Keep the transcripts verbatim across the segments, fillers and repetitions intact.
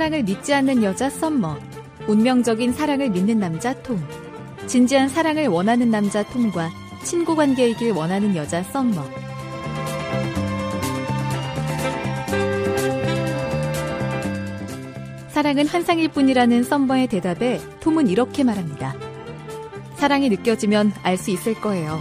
사랑을 믿지 않는 여자 썸머, 운명적인 사랑을 믿는 남자 톰, 진지한 사랑을 원하는 남자 톰과 친구 관계이길 원하는 여자 썸머. 사랑은 환상일 뿐이라는 썸머의 대답에 톰은 이렇게 말합니다. 사랑이 느껴지면 알 수 있을 거예요.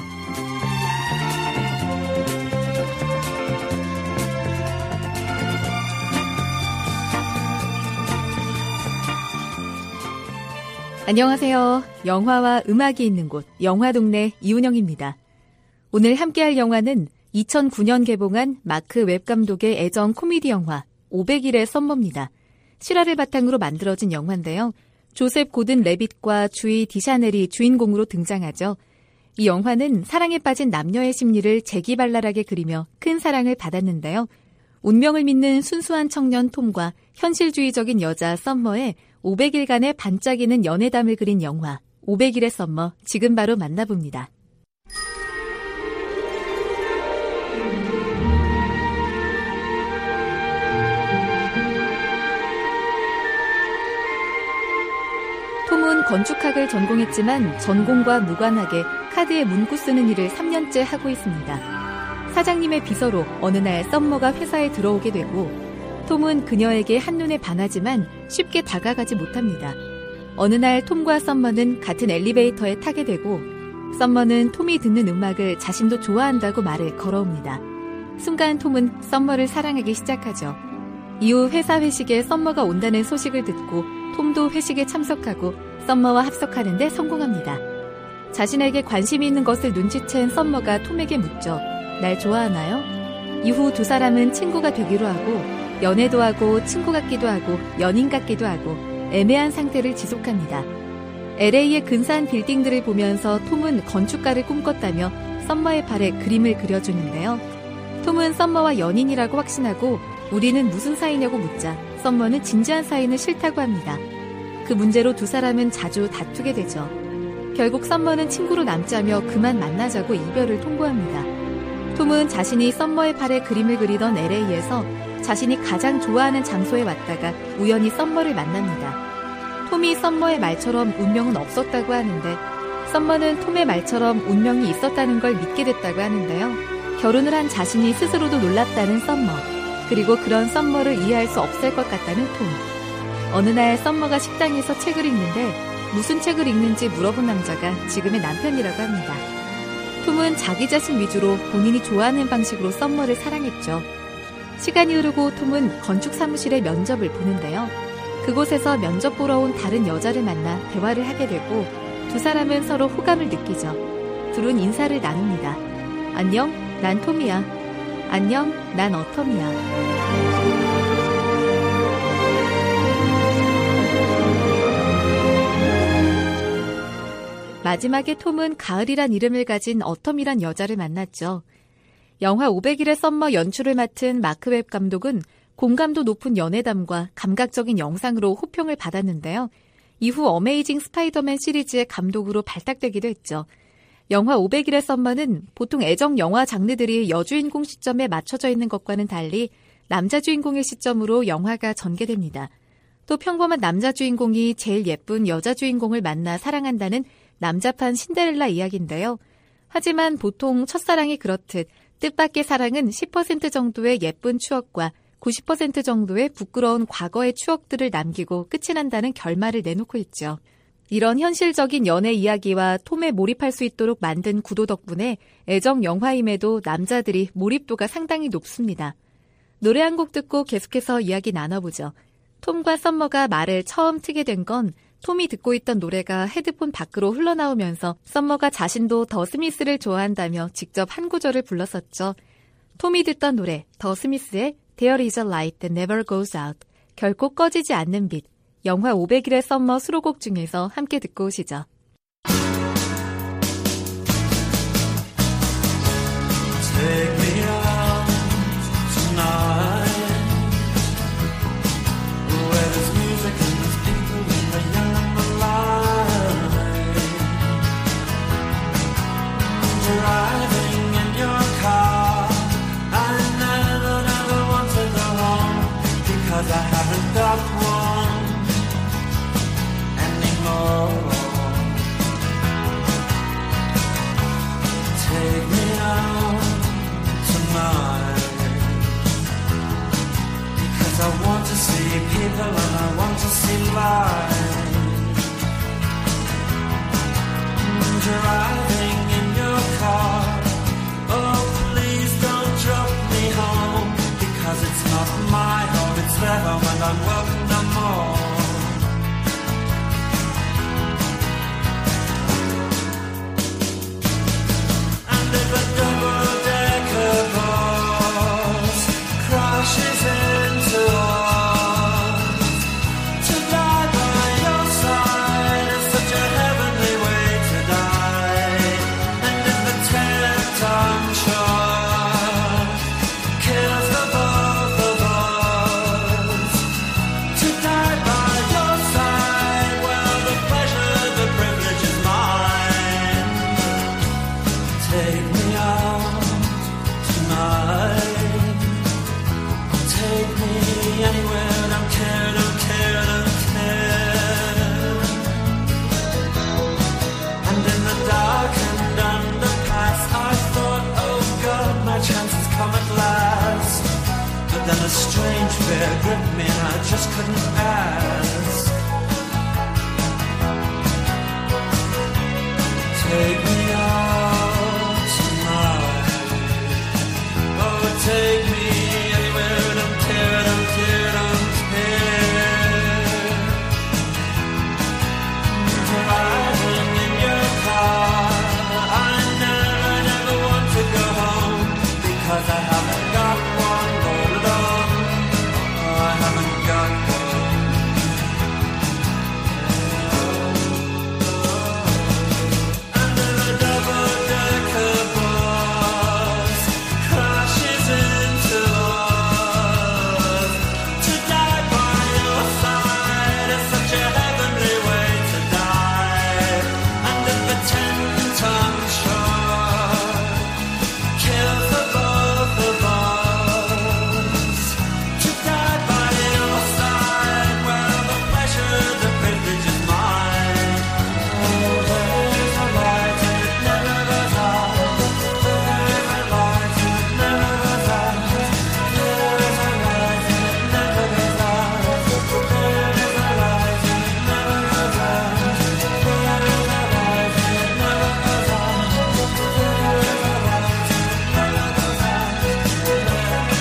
안녕하세요. 영화와 음악이 있는 곳 영화동네 이은영입니다. 오늘 함께할 영화는 이천구 년 개봉한 마크 웹 감독의 애정 코미디 영화 오백 일의 썸머입니다. 실화를 바탕으로 만들어진 영화인데요. 조셉 고든 레빗과 주이 디샤넬이 주인공으로 등장하죠. 이 영화는 사랑에 빠진 남녀의 심리를 재기발랄하게 그리며 큰 사랑을 받았는데요. 운명을 믿는 순수한 청년 톰과 현실주의적인 여자 썸머의 오백 일간의 반짝이는 연애담을 그린 영화 오백 일의 썸머, 지금 바로 만나봅니다. 톰은 건축학을 전공했지만 전공과 무관하게 카드에 문구 쓰는 일을 삼 년째 하고 있습니다. 사장님의 비서로 어느 날 썸머가 회사에 들어오게 되고 톰은 그녀에게 한눈에 반하지만 쉽게 다가가지 못합니다. 어느 날 톰과 썸머는 같은 엘리베이터에 타게 되고 썸머는 톰이 듣는 음악을 자신도 좋아한다고 말을 걸어옵니다. 순간 톰은 썸머를 사랑하기 시작하죠. 이후 회사 회식에 썸머가 온다는 소식을 듣고 톰도 회식에 참석하고 썸머와 합석하는데 성공합니다. 자신에게 관심이 있는 것을 눈치챈 썸머가 톰에게 묻죠. 날 좋아하나요? 이후 두 사람은 친구가 되기로 하고 연애도 하고 친구 같기도 하고 연인 같기도 하고 애매한 상태를 지속합니다. 엘에이의 근사한 빌딩들을 보면서 톰은 건축가를 꿈꿨다며 썸머의 발에 그림을 그려주는데요. 톰은 썸머와 연인이라고 확신하고 우리는 무슨 사이냐고 묻자 썸머는 진지한 사이는 싫다고 합니다. 그 문제로 두 사람은 자주 다투게 되죠. 결국 썸머는 친구로 남자며 그만 만나자고 이별을 통보합니다. 톰은 자신이 썸머의 발에 그림을 그리던 엘에이에서 자신이 가장 좋아하는 장소에 왔다가 우연히 썸머를 만납니다. 톰이 썸머의 말처럼 운명은 없었다고 하는데 썸머는 톰의 말처럼 운명이 있었다는 걸 믿게 됐다고 하는데요. 결혼을 한 자신이 스스로도 놀랐다는 썸머, 그리고 그런 썸머를 이해할 수 없을 것 같다는 톰. 어느 날 썸머가 식당에서 책을 읽는데 무슨 책을 읽는지 물어본 남자가 지금의 남편이라고 합니다. 톰은 자기 자신 위주로 본인이 좋아하는 방식으로 썸머를 사랑했죠. 시간이 흐르고 톰은 건축 사무실에 면접을 보는데요. 그곳에서 면접 보러 온 다른 여자를 만나 대화를 하게 되고 두 사람은 서로 호감을 느끼죠. 둘은 인사를 나눕니다. 안녕, 난 톰이야. 안녕, 난 어텀이야. 마지막에 톰은 가을이란 이름을 가진 어텀이란 여자를 만났죠. 영화 오백 일의 썸머 연출을 맡은 마크 웹 감독은 공감도 높은 연애담과 감각적인 영상으로 호평을 받았는데요. 이후 어메이징 스파이더맨 시리즈의 감독으로 발탁되기도 했죠. 영화 오백 일의 썸머는 보통 애정 영화 장르들이 여주인공 시점에 맞춰져 있는 것과는 달리 남자 주인공의 시점으로 영화가 전개됩니다. 또 평범한 남자 주인공이 제일 예쁜 여자 주인공을 만나 사랑한다는 남자판 신데렐라 이야기인데요. 하지만 보통 첫사랑이 그렇듯 뜻밖의 사랑은 십 퍼센트 정도의 예쁜 추억과 구십 퍼센트 정도의 부끄러운 과거의 추억들을 남기고 끝이 난다는 결말을 내놓고 있죠. 이런 현실적인 연애 이야기와 톰에 몰입할 수 있도록 만든 구도 덕분에 애정 영화임에도 남자들이 몰입도가 상당히 높습니다. 노래 한 곡 듣고 계속해서 이야기 나눠보죠. 톰과 썸머가 말을 처음 트게 된 건 톰이 듣고 있던 노래가 헤드폰 밖으로 흘러나오면서 썸머가 자신도 더 스미스를 좋아한다며 직접 한 구절을 불렀었죠. 톰이 듣던 노래 더 스미스의 There is a light that never goes out, 결코 꺼지지 않는 빛, 영화 오백 일의 썸머 수록곡 중에서 함께 듣고 오시죠. Take me out tonight, where there's music and there's people and the young and the light. Driving in your car, I never, never want to go home, because I haven't got one. 'cause I want to see people and I want to see life. Driving in your car, oh please don't drop me home, because it's not my home, it's their home and I'm welcome no more. And if a double-decker bus crashes into us, to die by your side is such a heavenly way to die. And if the ten-ton truck kills the both of us, to die by your side, well, the pleasure, the privilege is mine. Take me out tonight. Take me anywhere, don't care, don't care, don't care. And in the dark and underpass, I thought, oh God, my chance has come at last. But then a strange fear gripped me and I just couldn't ask. Take me out tonight. Oh, take me anywhere, don't care, don't care, don't care. Driving in your car, I never, never want to go home, because I haven't got one all alone. Oh, I haven't got one. And then a double-decker bus crashes into us, to die by your side is such a heavenly way to die. And if the ten-ton truck kills the both of us, to die by your side, well, the pleasure, the privilege is mine. Oh, there's a light and it never goes out. There's a light and it never goes out. There's a light and it never goes out. There's a light and it never goes out. There's a light and it never goes out. There's a light and it never goes out.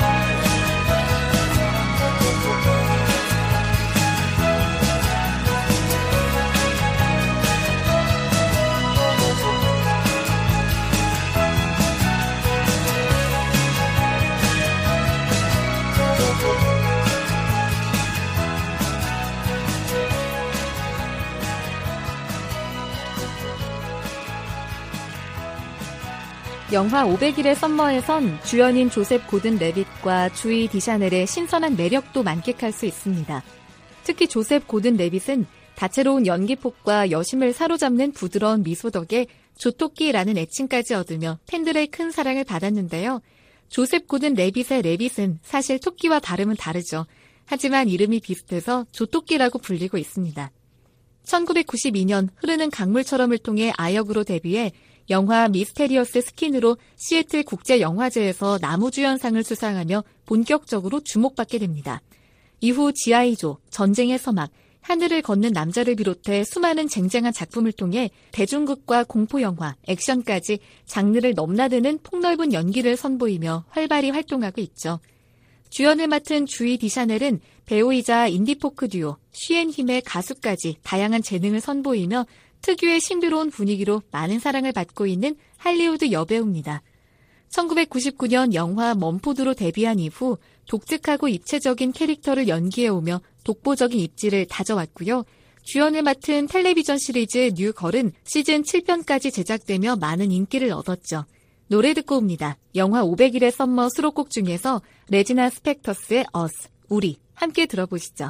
영화 오백 일의 썸머에선 주연인 조셉 고든 레빗과 주이 디샤넬의 신선한 매력도 만끽할 수 있습니다. 특히 조셉 고든 레빗은 다채로운 연기폭과 여심을 사로잡는 부드러운 미소 덕에 조토끼라는 애칭까지 얻으며 팬들의 큰 사랑을 받았는데요. 조셉 고든 레빗의 레빗은 사실 토끼와 발음은 다르죠. 하지만 이름이 비슷해서 조토끼라고 불리고 있습니다. 천구백구십이 년 흐르는 강물처럼을 통해 아역으로 데뷔해 영화 미스테리어스 스킨으로 시애틀 국제영화제에서 나무주연상을 수상하며 본격적으로 주목받게 됩니다. 이후 지아이조, 전쟁의 서막, 하늘을 걷는 남자를 비롯해 수많은 쟁쟁한 작품을 통해 대중극과 공포영화, 액션까지 장르를 넘나드는 폭넓은 연기를 선보이며 활발히 활동하고 있죠. 주연을 맡은 주이 디샤넬은 배우이자 인디포크 듀오, 쉬앤힘의 가수까지 다양한 재능을 선보이며 특유의 신비로운 분위기로 많은 사랑을 받고 있는 할리우드 여배우입니다. 천구백구십구 년 영화 먼푸드로 데뷔한 이후 독특하고 입체적인 캐릭터를 연기해오며 독보적인 입지를 다져왔고요. 주연을 맡은 텔레비전 시리즈 뉴걸은 시즌 칠 편까지 제작되며 많은 인기를 얻었죠. 노래 듣고 옵니다. 영화 오백 일의 썸머 수록곡 중에서 레지나 스펙터스의 Us, 우리 함께 들어보시죠.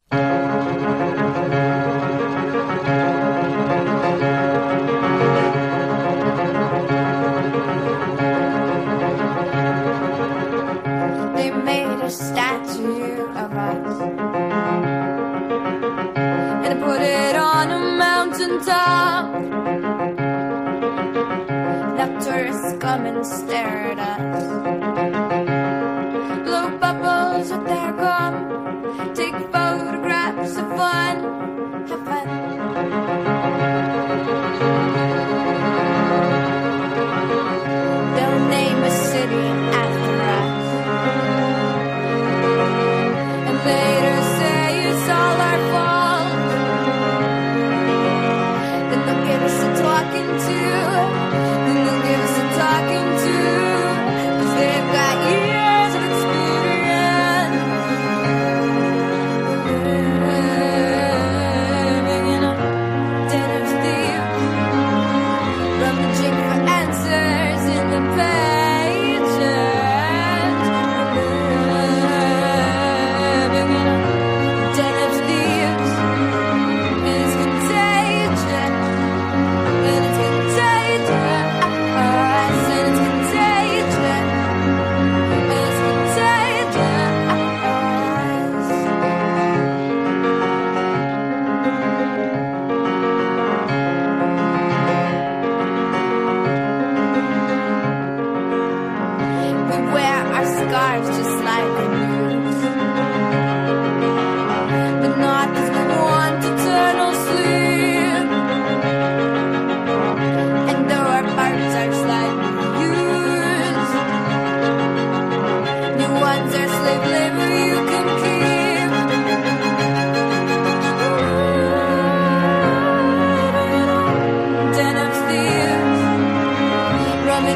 They made a statue of us and put it on a mountain top. Now tourists come and stare at us, blow bubbles with their gums.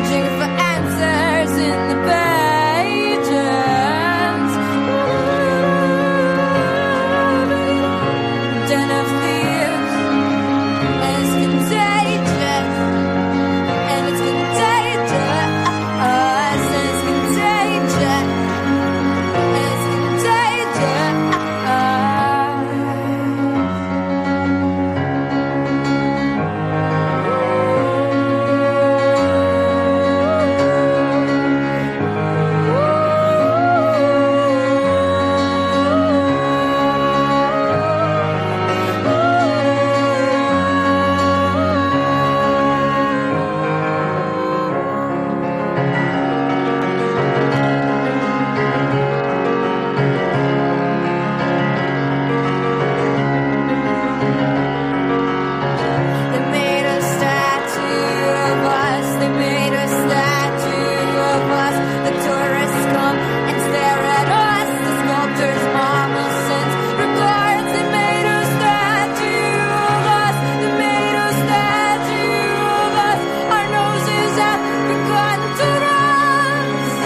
rummaging for answers in the pages. Den of thieves is contagious, and it's contagious. It's contagious. It's contagious. They made a statue of us. They made a statue of us. The tourists come and stare at us. The sculptors marvel since regards. They made a statue of us. They made a statue of us. Our noses have begun to rust.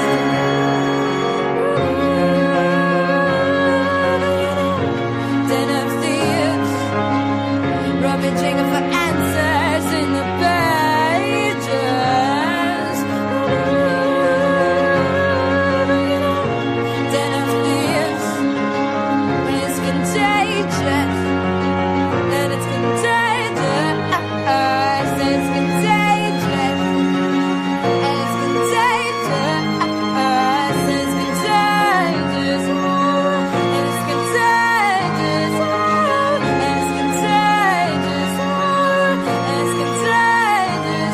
Den of thieves, rummaging for answers in the pages. Den of thieves is contagious, and it's contagious. It's contagious. It's contagious. It's contagious. It's contagious. It's contagious. It's contagious.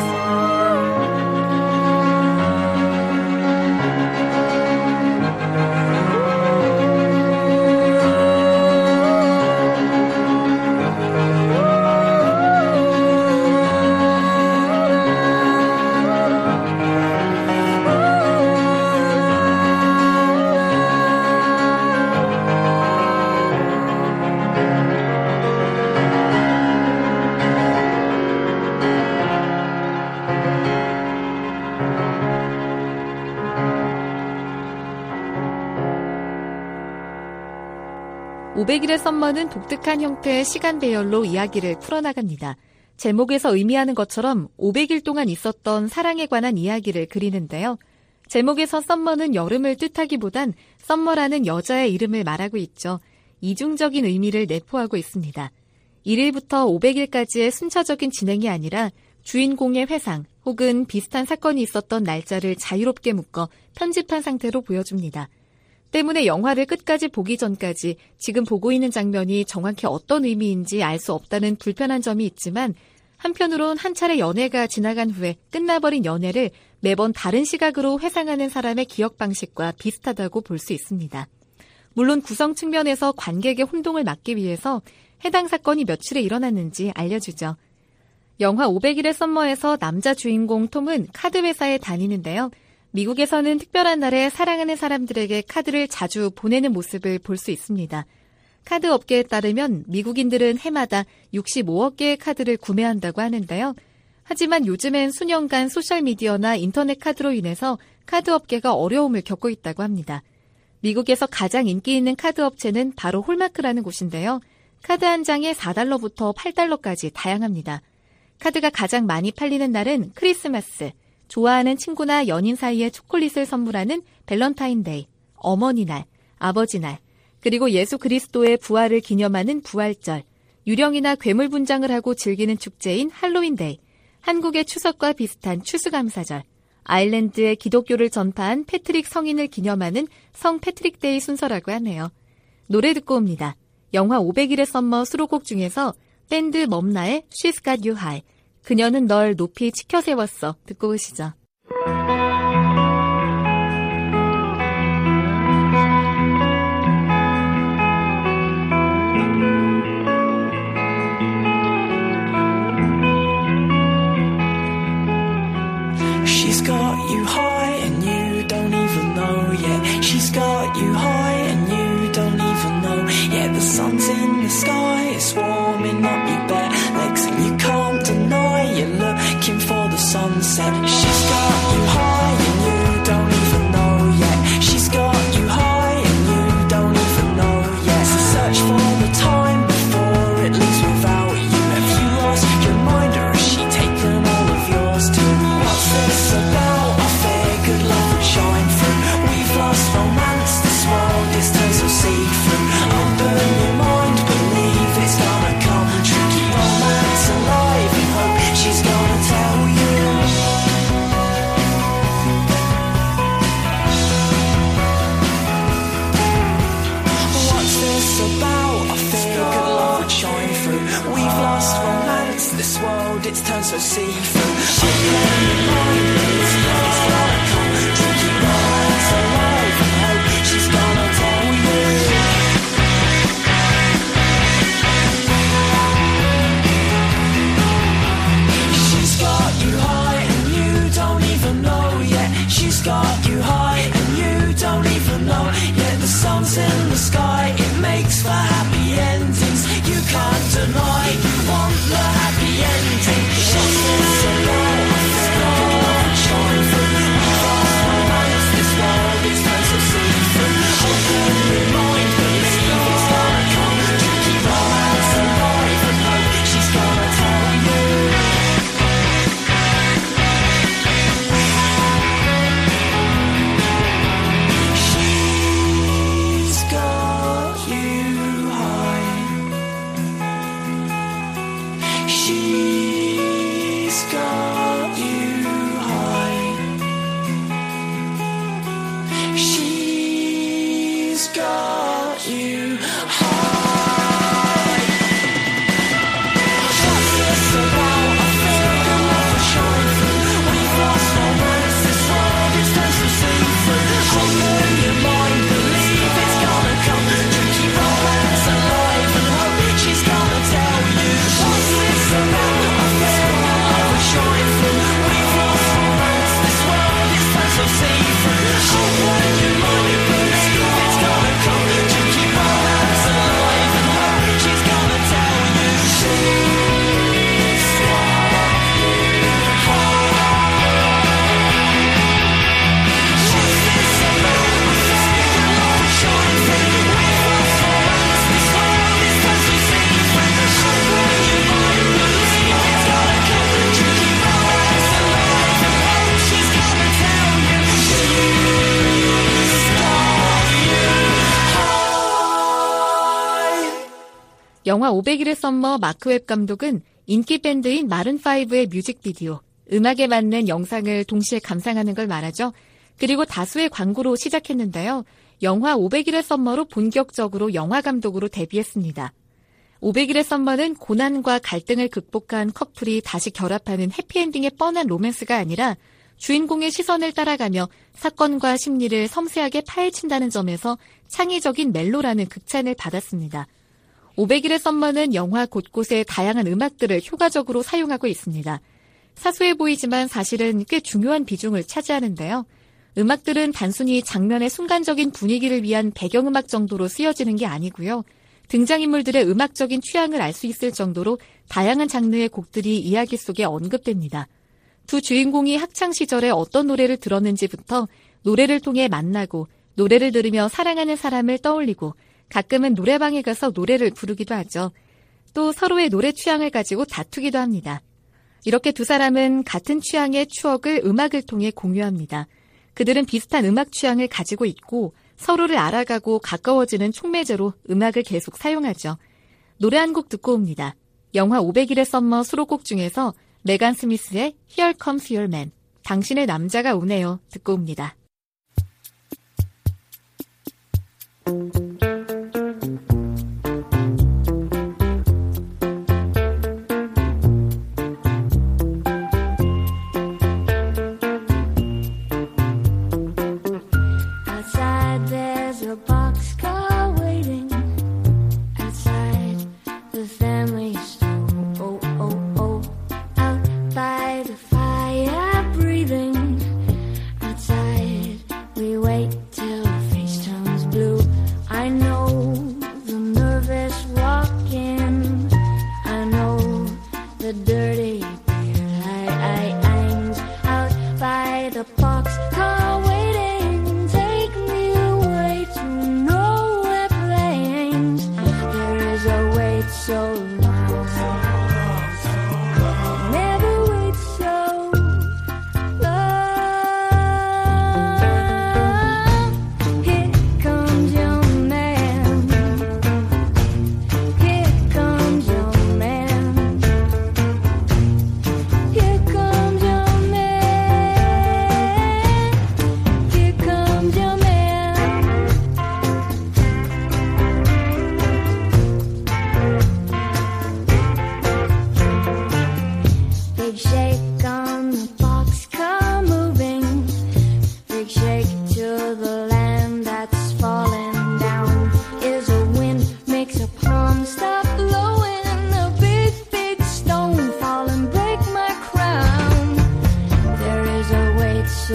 오백 일의 썸머는 독특한 형태의 시간 배열로 이야기를 풀어나갑니다. 제목에서 의미하는 것처럼 오백 일 동안 있었던 사랑에 관한 이야기를 그리는데요. 제목에서 썸머는 여름을 뜻하기보단 썸머라는 여자의 이름을 말하고 있죠. 이중적인 의미를 내포하고 있습니다. 일 일부터 오백 일까지의 순차적인 진행이 아니라 주인공의 회상 혹은 비슷한 사건이 있었던 날짜를 자유롭게 묶어 편집한 상태로 보여줍니다. 때문에 영화를 끝까지 보기 전까지 지금 보고 있는 장면이 정확히 어떤 의미인지 알 수 없다는 불편한 점이 있지만 한편으론 한 차례 연애가 지나간 후에 끝나버린 연애를 매번 다른 시각으로 회상하는 사람의 기억 방식과 비슷하다고 볼 수 있습니다. 물론 구성 측면에서 관객의 혼동을 막기 위해서 해당 사건이 며칠에 일어났는지 알려주죠. 영화 오백 일의 썸머에서 남자 주인공 톰은 카드 회사에 다니는데요. 미국에서는 특별한 날에 사랑하는 사람들에게 카드를 자주 보내는 모습을 볼 수 있습니다. 카드 업계에 따르면 미국인들은 해마다 육십오억 개의 카드를 구매한다고 하는데요. 하지만 요즘엔 수년간 소셜미디어나 인터넷 카드로 인해서 카드 업계가 어려움을 겪고 있다고 합니다. 미국에서 가장 인기 있는 카드 업체는 바로 홀마크라는 곳인데요. 카드 한 장에 사 달러부터 팔 달러까지 다양합니다. 카드가 가장 많이 팔리는 날은 크리스마스, 좋아하는 친구나 연인 사이에 초콜릿을 선물하는 밸런타인데이, 어머니날, 아버지날, 그리고 예수 그리스도의 부활을 기념하는 부활절, 유령이나 괴물 분장을 하고 즐기는 축제인 할로윈데이, 한국의 추석과 비슷한 추수감사절, 아일랜드의 기독교를 전파한 패트릭 성인을 기념하는 성 패트릭데이 순서라고 하네요. 노래 듣고 옵니다. 영화 오백 일의 썸머 수록곡 중에서 밴드 멈나의 She's Got You High, 그녀는 널 높이 치켜 세웠어. 듣고 오시죠. She's got you high and you don't even know yet. She's got you high and you don't even know yet. The sun's in the sky, it's warming up your bare legs and you can't deny you're looking for the sunset. She's got you world, it's turned so see-through. Open your mind, believe it's gonna come. Drinking romance alive and hope she's gonna tell you. She's got you high and you don't even know yet. She's got you high and you don't even know yet. The sun's in the sky, it makes for happy endings. You can't deny you want the happy ending. She's so low, I feel like shine through. Romance, this world is turned so see-through. Open your mind, believe it's gonna come. Keep romance alive and hope she's gonna tell you. She's got you high. She's got you high. She's got you high. What's this about? I feel the love will shine through. We've lost romance, this world is turned so see-through. Open your mind, believe it's gonna come. Keep romance alive and hope she's gonna tell you. What's this about? I feel the love will shine through. We've lost romance, this world is turned so see-through. Open your mind, believe it's gonna come. Keep romance alive and hope she's gonna tell you. She's got you high. What's this about? I feel the love will shine through. We've lost romance, this world is turned so see-through. Open your mind, believe it's gonna come. Keep romance alive and hope she's gonna tell you. She's got you high. 영화 오백일의 썸머 마크 웹 감독은 인기 밴드인 마룬파이브의 뮤직비디오, 음악에 맞는 영상을 동시에 감상하는 걸 말하죠. 그리고 다수의 광고로 시작했는데요. 영화 오백일의 썸머로 본격적으로 영화 감독으로 데뷔했습니다. 오백일의 썸머는 고난과 갈등을 극복한 커플이 다시 결합하는 해피엔딩의 뻔한 로맨스가 아니라 주인공의 시선을 따라가며 사건과 심리를 섬세하게 파헤친다는 점에서 창의적인 멜로라는 극찬을 받았습니다. 오백일의 썸머는 영화 곳곳에 다양한 음악들을 효과적으로 사용하고 있습니다. 사소해 보이지만 사실은 꽤 중요한 비중을 차지하는데요. 음악들은 단순히 장면의 순간적인 분위기를 위한 배경음악 정도로 쓰여지는 게 아니고요. 등장인물들의 음악적인 취향을 알 수 있을 정도로 다양한 장르의 곡들이 이야기 속에 언급됩니다. 두 주인공이 학창시절에 어떤 노래를 들었는지부터 노래를 통해 만나고 노래를 들으며 사랑하는 사람을 떠올리고 가끔은 노래방에 가서 노래를 부르기도 하죠. 또 서로의 노래 취향을 가지고 다투기도 합니다. 이렇게 두 사람은 같은 취향의 추억을 음악을 통해 공유합니다. 그들은 비슷한 음악 취향을 가지고 있고 서로를 알아가고 가까워지는 촉매제로 음악을 계속 사용하죠. 노래 한 곡 듣고 옵니다. 영화 오백일의 썸머 수록곡 중에서 메간 스미스의 Here Comes Your Man, 당신의 남자가 오네요 듣고 옵니다. Outside there's a boxcar waiting outside the family store. Oh, oh, oh. Out by the fire breathing outside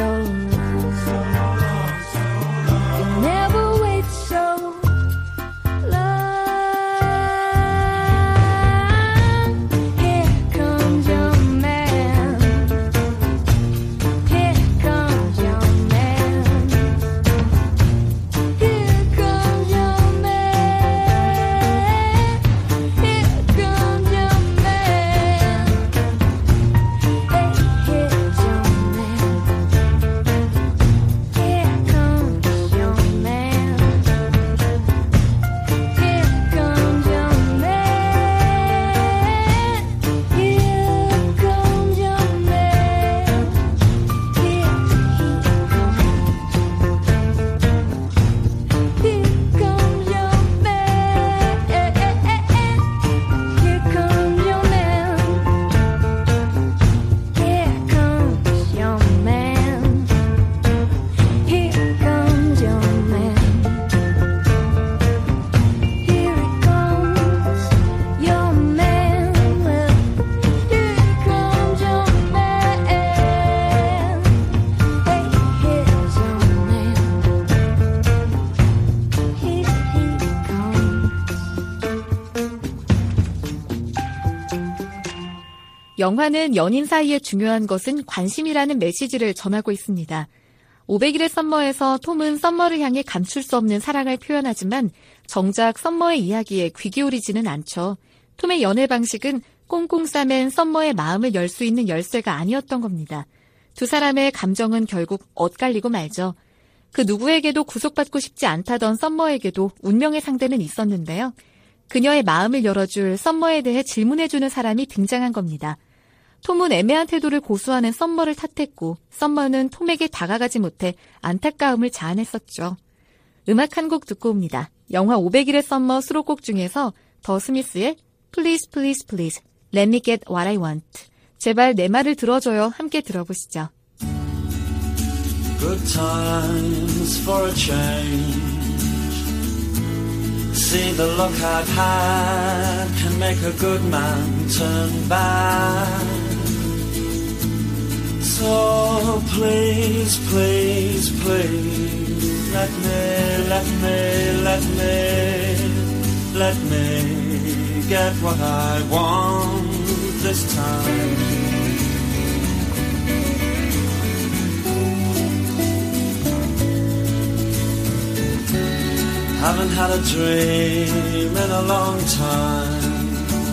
Can never wait so 영화는 연인 사이에 중요한 것은 관심이라는 메시지를 전하고 있습니다. 오백 일의 썸머에서 톰은 썸머를 향해 감출 수 없는 사랑을 표현하지만 정작 썸머의 이야기에 귀 기울이지는 않죠. 톰의 연애 방식은 꽁꽁 싸맨 썸머의 마음을 열 수 있는 열쇠가 아니었던 겁니다. 두 사람의 감정은 결국 엇갈리고 말죠. 그 누구에게도 구속받고 싶지 않다던 썸머에게도 운명의 상대는 있었는데요. 그녀의 마음을 열어줄 썸머에 대해 질문해주는 사람이 등장한 겁니다. 톰은 애매한 태도를 고수하는 썸머를 탓했고 썸머는 톰에게 다가가지 못해 안타까움을 자아냈었죠. 음악 한 곡 듣고 옵니다. 영화 오백 일의 썸머 수록곡 중에서 더 스미스의 Please Please Please Let Me Get What I Want, 제발 내 말을 들어줘요, 함께 들어보시죠. Good times for a change. See the look I've had can make a good man turn bad. So please, please, please, let me, let me, let me, let me get what I want this time. Haven't had a dream in a long time.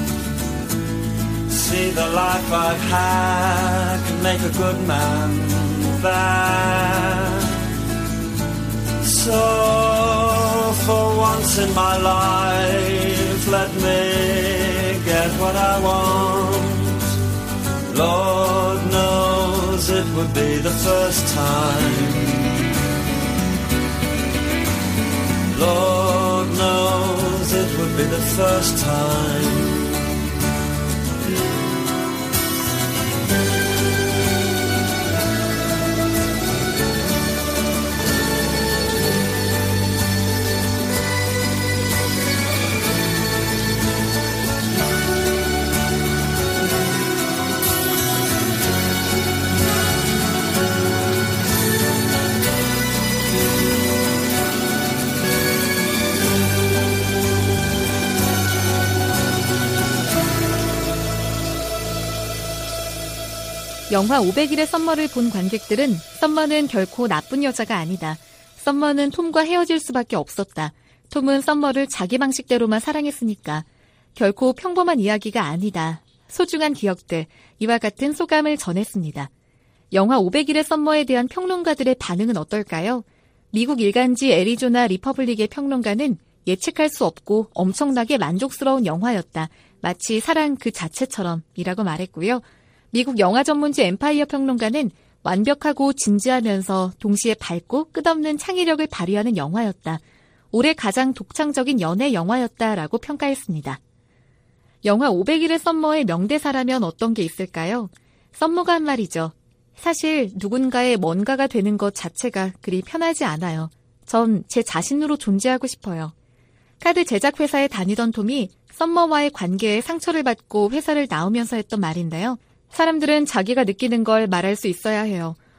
See the life I've had can make a good man bad. So for once in my life, let me get what I want. Lord knows it would be the first time. Lord knows it would be the first time. 영화 오백 일의 썸머를 본 관객들은 썸머는 결코 나쁜 여자가 아니다. 썸머는 톰과 헤어질 수밖에 없었다. 톰은 썸머를 자기 방식대로만 사랑했으니까. 결코 평범한 이야기가 아니다. 소중한 기억들, 이와 같은 소감을 전했습니다. 영화 오백 일의 썸머에 대한 평론가들의 반응은 어떨까요? 미국 일간지 애리조나 리퍼블릭의 평론가는 예측할 수 없고 엄청나게 만족스러운 영화였다. 마치 사랑 그 자체처럼 이라고 말했고요. 미국 영화 전문지 엠파이어 평론가는 완벽하고 진지하면서 동시에 밝고 끝없는 창의력을 발휘하는 영화였다. 올해 가장 독창적인 연애 영화였다라고 평가했습니다. 영화 오백 일의 썸머의 명대사라면 어떤 게 있을까요? 썸머가 한 말이죠. 사실 누군가의 뭔가가 되는 것 자체가 그리 편하지 않아요. 전 제 자신으로 존재하고 싶어요. 카드 제작 회사에 다니던 톰이 썸머와의 관계에 상처를 받고 회사를 나오면서 했던 말인데요. 사람들은 자기가 느끼는 걸 말할 수 있어야 해요.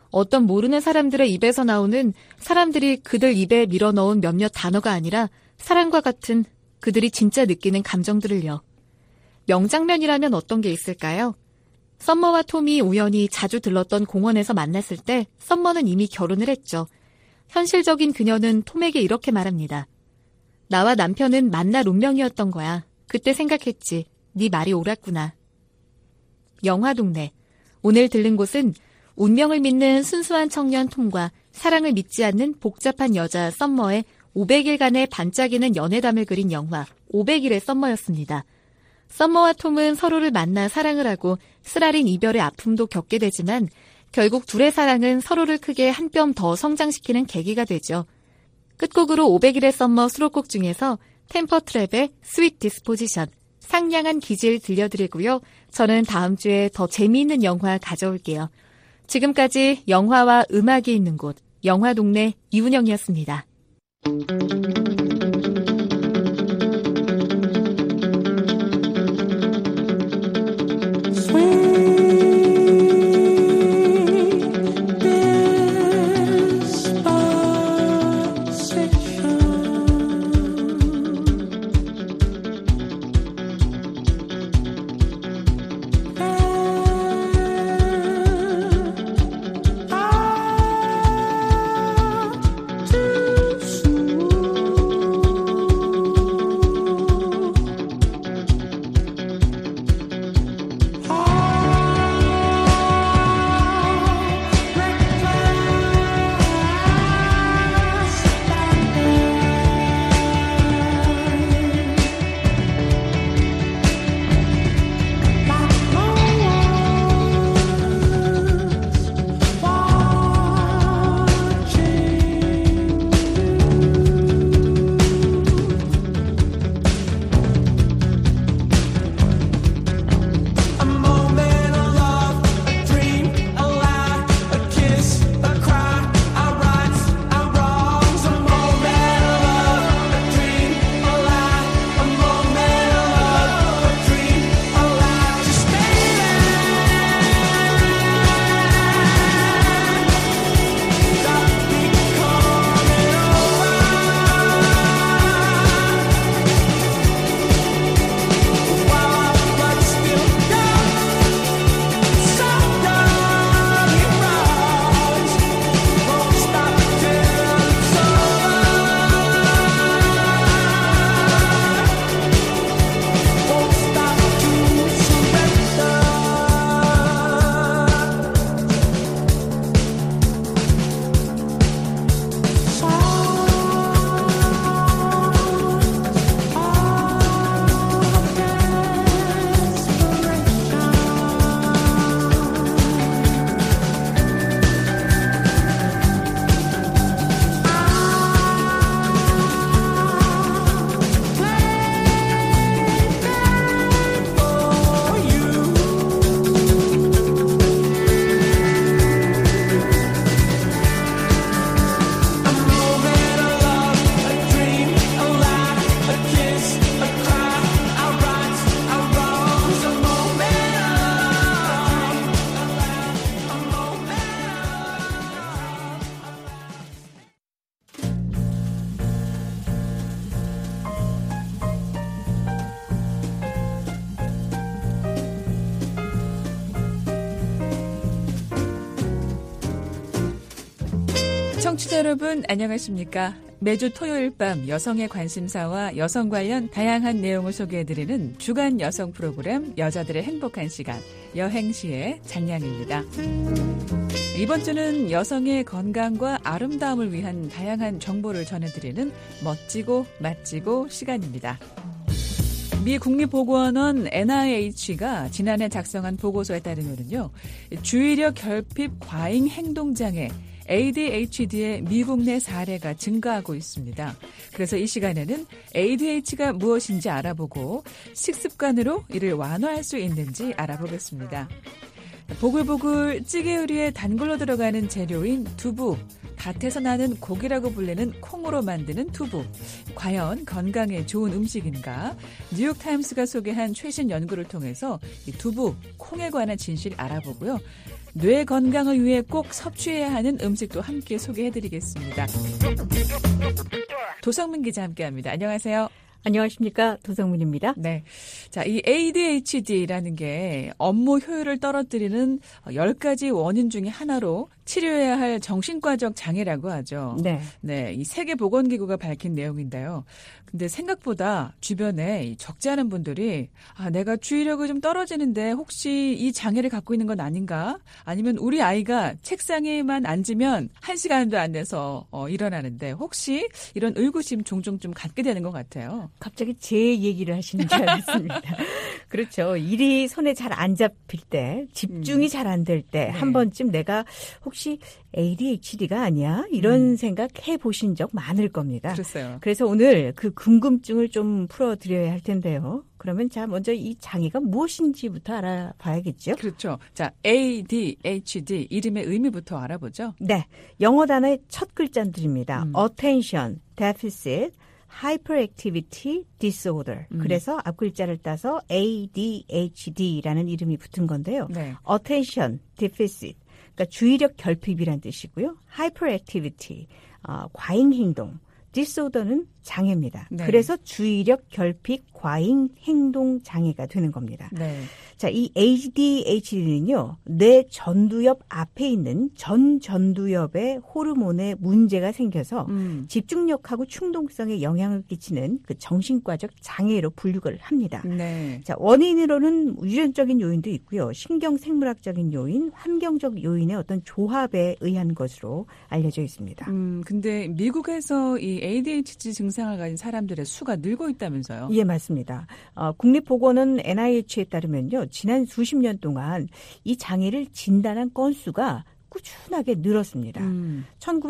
어떤 모르는 사람들의 입에서 나오는 사람들이 그들 입에 밀어넣은 몇몇 단어가 아니라 사랑과 같은 그들이 진짜 느끼는 감정들을요. 명장면이라면 어떤 게 있을까요? 썸머와 톰이 우연히 자주 들렀던 공원에서 만났을 때 썸머는 이미 결혼을 했죠. 현실적인 그녀는 톰에게 이렇게 말합니다. 나와 남편은 만날 운명이었던 거야. 그때 생각했지. 네 말이 옳았구나. 영화동네. 오늘 들른 곳은 운명을 믿는 순수한 청년 톰과 사랑을 믿지 않는 복잡한 여자 썸머의 오백 일간의 반짝이는 연애담을 그린 영화 오백 일의 썸머였습니다. 썸머와 톰은 서로를 만나 사랑을 하고 쓰라린 이별의 아픔도 겪게 되지만 결국 둘의 사랑은 서로를 크게 한 뼘 더 성장시키는 계기가 되죠. 끝곡으로 오백 일의 썸머 수록곡 중에서 템퍼트랩의 스윗 디스포지션, 상냥한 기질 들려드리고요. 저는 다음 주에 더 재미있는 영화 가져올게요. 지금까지 영화와 음악이 있는 곳, 영화동네 이운영이었습니다. 청취자 여러분 안녕하십니까? 매주 토요일 밤 여성의 관심사와 여성 관련 다양한 내용을 소개해드리는 주간 여성 프로그램 여자들의 행복한 시간 여행시의 장량입니다. 이번 주는 여성의 건강과 아름다움을 위한 다양한 정보를 전해드리는 멋지고 맛지고 시간입니다. 미 국립보건원 엔 아이 에이치가 지난해 작성한 보고서에 따르면요, 주의력 결핍 과잉 행동장애 에이 디 에이치 디의 미국 내 사례가 증가하고 있습니다. 그래서 이 시간에는 에이 디 에이치가 무엇인지 알아보고 식습관으로 이를 완화할 수 있는지 알아보겠습니다. 보글보글 찌개 요리에 단골로 들어가는 재료인 두부, 밭에서 나는 고기라고 불리는 콩으로 만드는 두부. 과연 건강에 좋은 음식인가? 뉴욕타임스가 소개한 최신 연구를 통해서 이 두부, 콩에 관한 진실 알아보고요. 뇌 건강을 위해 꼭 섭취해야 하는 음식도 함께 소개해드리겠습니다. 도성민 기자 함께합니다. 안녕하세요. 안녕하십니까. 도성민입니다. 네. 자, 이 에이디에이치디라는 게 업무 효율을 떨어뜨리는 열 가지 원인 중에 하나로 치료해야 할 정신과적 장애라고 하죠. 네. 네. 이 세계보건기구가 밝힌 내용인데요. 근데 생각보다 주변에 적지 않은 분들이 아, 내가 주의력이 좀 떨어지는데 혹시 이 장애를 갖고 있는 건 아닌가? 아니면 우리 아이가 책상에만 앉으면 한 시간도 안 돼서 어, 일어나는데 혹시 이런 의구심 종종 좀 갖게 되는 것 같아요. 갑자기 제 얘기를 하시는 줄 알았습니다. 그렇죠. 일이 손에 잘 안 잡힐 때, 집중이 음. 잘 안 될 때, 네. 한 번쯤 내가 혹시 에이디에이치디가 아니야? 이런 음. 생각 해보신 적 많을 겁니다. 그랬어요. 그래서 오늘 그 궁금증을 좀 풀어드려야 할 텐데요. 그러면 자, 먼저 이 장애가 무엇인지부터 알아봐야겠죠? 그렇죠. 자, 에이디에이치디 이름의 의미부터 알아보죠. 네. 영어 단어의 첫 글자들입니다. 음. Attention, Deficit, Hyperactivity Disorder. 음. 그래서 앞 글자를 따서 에이디에이치디라는 이름이 붙은 건데요. 네. Attention, Deficit. 그러니까 주의력 결핍이란 뜻이고요. Hyperactivity, 어, 과잉 행동. Disorder는 장애입니다. 네. 그래서 주의력 결핍 과잉 행동 장애가 되는 겁니다. 네. 자, 이 에이디에이치디는요, 뇌 전두엽 앞에 있는 전전두엽의 호르몬에 문제가 생겨서 음. 집중력하고 충동성에 영향을 끼치는 그 정신과적 장애로 분류를 합니다. 네. 자, 원인으로는 유전적인 요인도 있고요. 신경생물학적인 요인, 환경적 요인의 어떤 조합에 의한 것으로 알려져 있습니다. 음, 근데 미국에서 이 에이디에이치디 증상을 가진 사람들의 수가 늘고 있다면서요? 예, 맞습니다. 어, 국립보건원 엔아이에이치에 따르면요, 지난 수십 년 동안 이 장애를 진단한 건수가 꾸준하게 늘었습니다. 음.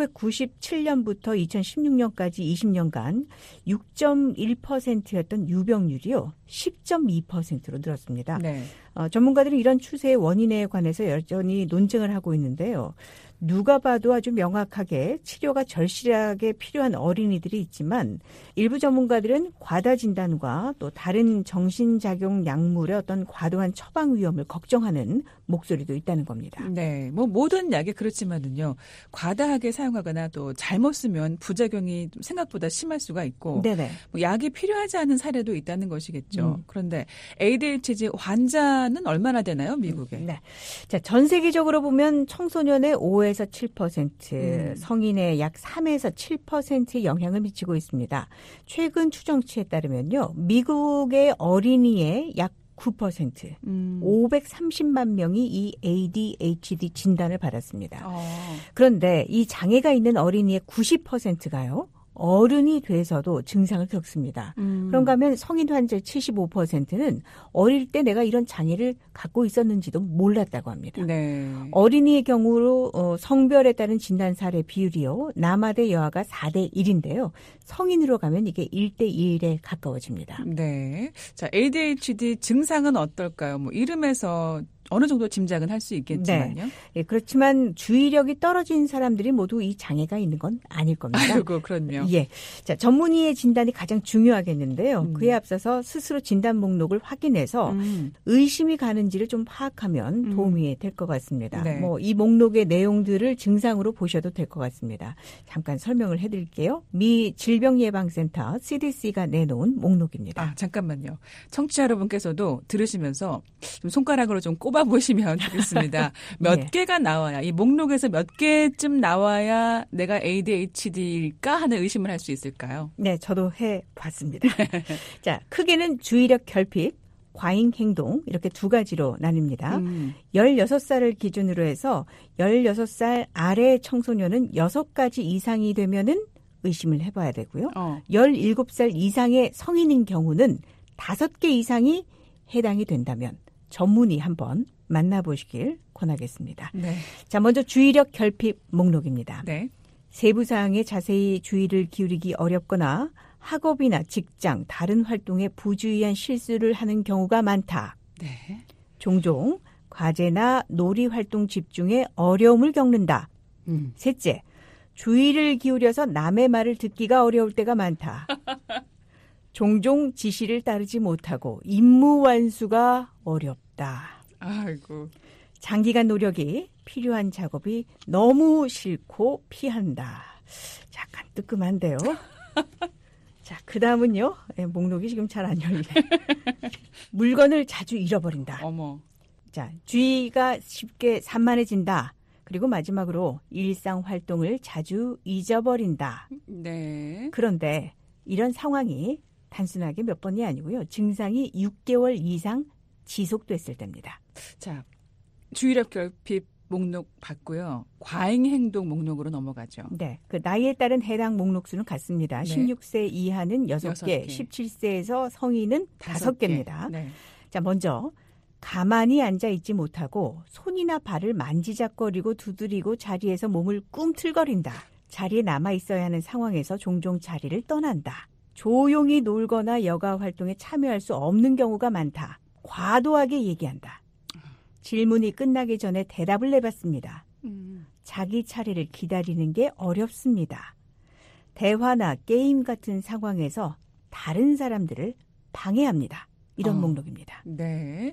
천구백구십칠 년부터 이천십육 년까지 이십 년간 육 점 일 퍼센트였던 유병률이요, 십 점 이 퍼센트로 늘었습니다. 네. 어, 전문가들은 이런 추세의 원인에 관해서 여전히 논쟁을 하고 있는데요. 누가 봐도 아주 명확하게 치료가 절실하게 필요한 어린이들이 있지만 일부 전문가들은 과다 진단과 또 다른 정신작용 약물의 어떤 과도한 처방 위험을 걱정하는 목소리도 있다는 겁니다. 네. 뭐 모든 약이 그렇지만은요. 과다하게 사용하거나 또 잘못 쓰면 부작용이 좀 생각보다 심할 수가 있고 네네. 뭐 약이 필요하지 않은 사례도 있다는 것이겠죠. 음. 그런데 에이디에이치디 환자는 얼마나 되나요, 미국에? 네. 자, 전 세계적으로 보면 청소년의 오에서 칠 퍼센트, 음. 성인의 약 삼에서 칠 퍼센트의 영향을 미치고 있습니다. 최근 추정치에 따르면요, 미국의 어린이의 약 구 퍼센트, 음. 오백삼십만 명이 이 에이디에이치디 진단을 받았습니다. 어. 그런데 이 장애가 있는 어린이의 구십 퍼센트가요, 어른이 돼서도 증상을 겪습니다. 음. 그런가 하면 성인 환자 칠십오 퍼센트는 어릴 때 내가 이런 장애를 갖고 있었는지도 몰랐다고 합니다. 네. 어린이의 경우로 어, 성별에 따른 진단 사례 비율이요, 남아 대 여아가 사 대 일인데요. 성인으로 가면 이게 일 대 일에 가까워집니다. 네. 자, 에이디에이치디 증상은 어떨까요? 뭐 이름에서 어느 정도 짐작은 할 수 있겠지만요. 예, 그렇지만 주의력이 떨어진 사람들이 모두 이 장애가 있는 건 아닐 겁니다. 아이고, 그럼요. 예. 자, 전문의의 진단이 가장 중요하겠는데요. 음. 그에 앞서서 스스로 진단 목록을 확인해서 음. 의심이 가는지를 좀 파악하면 음. 도움이 될 것 같습니다. 네. 뭐 이 목록의 내용들을 증상으로 보셔도 될 것 같습니다. 잠깐 설명을 해드릴게요. 미 질병예방센터 씨디씨가 내놓은 목록입니다. 아, 잠깐만요. 청취자 여러분께서도 들으시면서 좀 손가락으로 좀 꼽아 보시면 좋겠습니다. 몇 네. 개가 나와야, 이 목록에서 몇 개쯤 나와야 내가 에이디에이치디일까 하는 의심을 할 수 있을까요? 네, 저도 해봤습니다. 자, 크게는 주의력 결핍, 과잉 행동 이렇게 두 가지로 나뉩니다. 음. 열여섯 살을 기준으로 해서 열여섯 살 아래 청소년은 여섯 가지 이상이 되면은 의심을 해봐야 되고요. 어. 열일곱 살 이상의 성인인 경우는 다섯 개 이상이 해당이 된다면 전문의 한번 만나보시길 권하겠습니다. 네. 자, 먼저 주의력 결핍 목록입니다. 네. 세부 사항에 자세히 주의를 기울이기 어렵거나 학업이나 직장, 다른 활동에 부주의한 실수를 하는 경우가 많다. 네. 종종 과제나 놀이 활동 집중에 어려움을 겪는다. 음. 셋째, 주의를 기울여서 남의 말을 듣기가 어려울 때가 많다. 종종 지시를 따르지 못하고 임무 완수가 어렵다. 아이고. 장기간 노력이 필요한 작업이 너무 싫고 피한다. 약간 뜨끔한데요. 자, 그 다음은요. 네, 목록이 지금 잘 안 열리네. 물건을 자주 잃어버린다. 어머. 자, 주의가 쉽게 산만해진다. 그리고 마지막으로 일상 활동을 자주 잊어버린다. 네. 그런데 이런 상황이 단순하게 몇 번이 아니고요. 증상이 육 개월 이상 지속됐을 때입니다. 자, 주의력 결핍 목록 봤고요. 과잉 행동 목록으로 넘어가죠. 네. 그 나이에 따른 해당 목록수는 같습니다. 네. 십육 세 이하는 여섯 여섯 개, 개. 십칠 세에서 성인은 다섯 다섯 개. 개입니다. 네. 자, 먼저 가만히 앉아 있지 못하고 손이나 발을 만지작거리고 두드리고 자리에서 몸을 꿈틀거린다. 자리에 남아 있어야 하는 상황에서 종종 자리를 떠난다. 조용히 놀거나 여가 활동에 참여할 수 없는 경우가 많다. 과도하게 얘기한다. 질문이 끝나기 전에 대답을 내봤습니다. 음. 자기 차례를 기다리는 게 어렵습니다. 대화나 게임 같은 상황에서 다른 사람들을 방해합니다. 이런 어. 목록입니다. 네.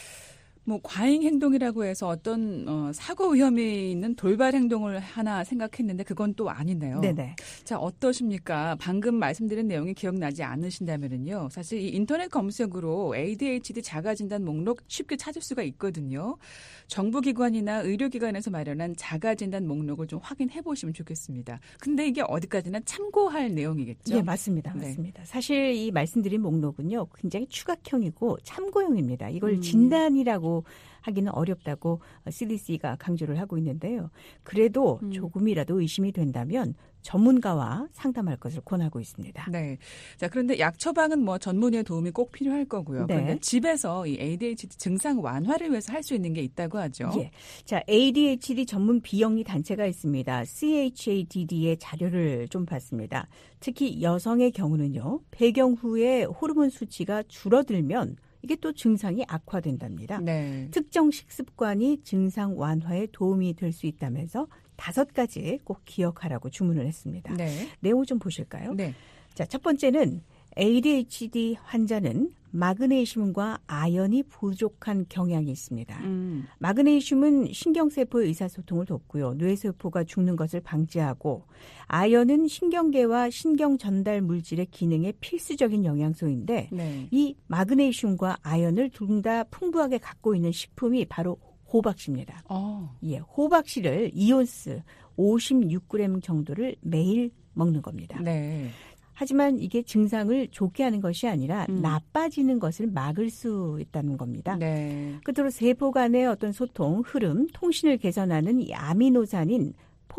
뭐 과잉 행동이라고 해서 어떤 어, 사고 위험이 있는 돌발 행동을 하나 생각했는데 그건 또 아니네요. 네네. 자, 어떠십니까? 방금 말씀드린 내용이 기억나지 않으신다면요. 사실 이 인터넷 검색으로 에이디에이치디 자가진단 목록 쉽게 찾을 수가 있거든요. 정부기관이나 의료기관에서 마련한 자가진단 목록을 좀 확인해 보시면 좋겠습니다. 근데 이게 어디까지나 참고할 내용이겠죠? 네, 맞습니다. 네. 맞습니다. 사실 이 말씀드린 목록은요, 굉장히 추각형이고 참고용입니다. 이걸 음. 진단이라고 하기는 어렵다고 씨디씨가 강조를 하고 있는데요. 그래도 음. 조금이라도 의심이 된다면 전문가와 상담할 것을 권하고 있습니다. 네. 자, 그런데 약 처방은 뭐 전문의의 도움이 꼭 필요할 거고요. 네. 그런데 집에서 이 에이디에이치디 증상 완화를 위해서 할 수 있는 게 있다고 하죠. 예. 자, 에이디에이치디 전문 비영리 단체가 있습니다. 씨에이치에이디디의 자료를 좀 봤습니다. 특히 여성의 경우는요, 배경 후에 호르몬 수치가 줄어들면 이게 또 증상이 악화된답니다. 네. 특정 식습관이 증상 완화에 도움이 될 수 있다면서 다섯 가지 꼭 기억하라고 주문을 했습니다. 네. 내용 좀 보실까요? 네. 자, 첫 번째는 에이디에이치디 환자는 마그네슘과 아연이 부족한 경향이 있습니다. 음. 마그네슘은 신경세포의 의사소통을 돕고요. 뇌세포가 죽는 것을 방지하고, 아연은 신경계와 신경 전달 물질의 기능에 필수적인 영양소인데, 네. 이 마그네슘과 아연을 둘 다 풍부하게 갖고 있는 식품이 바로 호박씨입니다. 어. 예, 호박씨를 이온스 오십육 그램 정도를 매일 먹는 겁니다. 네. 하지만 이게 증상을 좋게 하는 것이 아니라 음. 나빠지는 것을 막을 수 있다는 겁니다. 네. 끝으로 세포 간의 어떤 소통, 흐름, 통신을 개선하는 이 아미노산인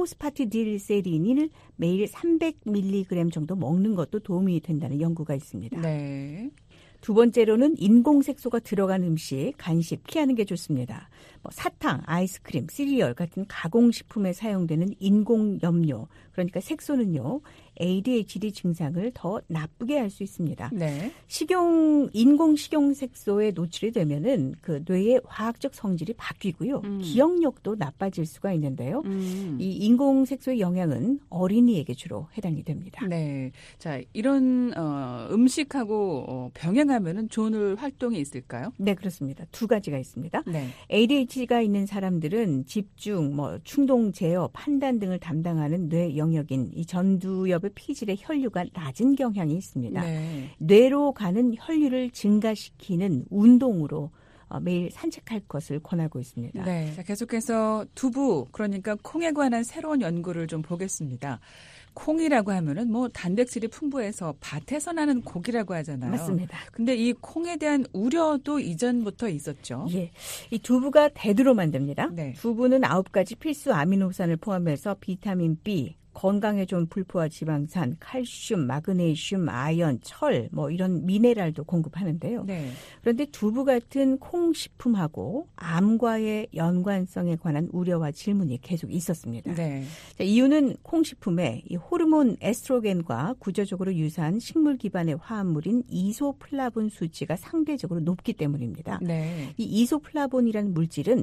포스파티딜세린을 매일 삼백 밀리그램 정도 먹는 것도 도움이 된다는 연구가 있습니다. 네. 두 번째로는 인공색소가 들어간 음식, 간식 피하는 게 좋습니다. 뭐 사탕, 아이스크림, 시리얼 같은 가공식품에 사용되는 인공염료, 그러니까 색소는요, 에이디에이치디 증상을 더 나쁘게 할 수 있습니다. 네. 식용, 인공 식용색소에 노출이 되면은 그 뇌의 화학적 성질이 바뀌고요. 음. 기억력도 나빠질 수가 있는데요. 음. 이 인공색소의 영향은 어린이에게 주로 해당이 됩니다. 네. 자, 이런 어, 음식하고 어, 병행하면은 좋은 활동이 있을까요? 네, 그렇습니다. 두 가지가 있습니다. 네. 에이디에이치디가 있는 사람들은 집중, 뭐 충동 제어, 판단 등을 담당하는 뇌 영역인 이 전두엽의 피질의 혈류가 낮은 경향이 있습니다. 네. 뇌로 가는 혈류를 증가시키는 운동으로 어, 매일 산책할 것을 권하고 있습니다. 네. 자, 계속해서 두부, 그러니까 콩에 관한 새로운 연구를 좀 보겠습니다. 콩이라고 하면은 뭐 단백질이 풍부해서 밭에서 나는 고기라고 하잖아요. 맞습니다. 근데 이 콩에 대한 우려도 이전부터 있었죠. 예, 이 두부가 대두로 만듭니다. 네. 두부는 아홉 가지 필수 아미노산을 포함해서 비타민 B, 건강에 좋은 불포화 지방산, 칼슘, 마그네슘, 아연, 철, 뭐 이런 미네랄도 공급하는데요. 네. 그런데 두부 같은 콩식품하고 암과의 연관성에 관한 우려와 질문이 계속 있었습니다. 네. 자, 이유는 콩식품에 이 호르몬 에스트로겐과 구조적으로 유사한 식물 기반의 화합물인 이소플라본 수치가 상대적으로 높기 때문입니다. 네. 이 이소플라본이라는 물질은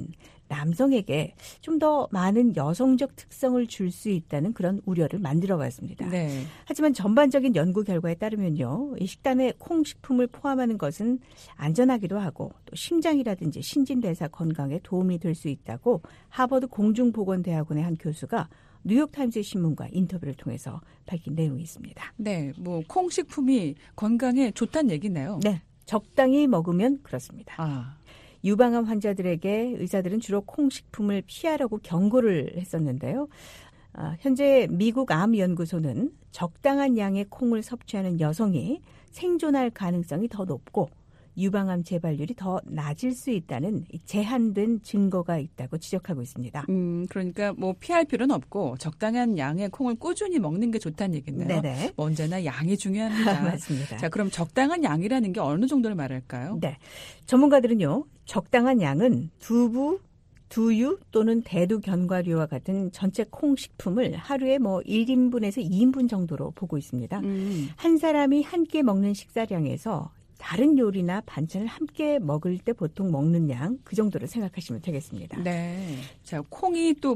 남성에게 좀 더 많은 여성적 특성을 줄 수 있다는 그런 우려를 만들어 봤습니다. 네. 하지만 전반적인 연구 결과에 따르면요. 이 식단에 콩 식품을 포함하는 것은 안전하기도 하고 또 심장이라든지 신진대사 건강에 도움이 될 수 있다고 하버드 공중보건대학원의 한 교수가 뉴욕타임즈 신문과 인터뷰를 통해서 밝힌 내용이 있습니다. 네, 뭐 콩식품이 건강에 좋다는 얘기네요. 네, 적당히 먹으면 그렇습니다. 아. 유방암 환자들에게 의사들은 주로 콩식품을 피하라고 경고를 했었는데요. 아, 현재 미국 암연구소는 적당한 양의 콩을 섭취하는 여성이 생존할 가능성이 더 높고 유방암 재발률이 더 낮을 수 있다는 제한된 증거가 있다고 지적하고 있습니다. 음, 그러니까 뭐 피할 필요는 없고 적당한 양의 콩을 꾸준히 먹는 게 좋다는 얘기네요. 네네. 뭐 언제나 양이 중요합니다. 맞습니다. 자, 그럼 적당한 양이라는 게 어느 정도를 말할까요? 네, 전문가들은요. 적당한 양은 두부, 두유 또는 대두 견과류와 같은 전체 콩 식품을 하루에 뭐 일 인분에서 이 인분 정도로 보고 있습니다. 음. 한 사람이 한 끼 먹는 식사량에서 다른 요리나 반찬을 함께 먹을 때 보통 먹는 양 그 정도로 생각하시면 되겠습니다. 네. 자, 콩이 또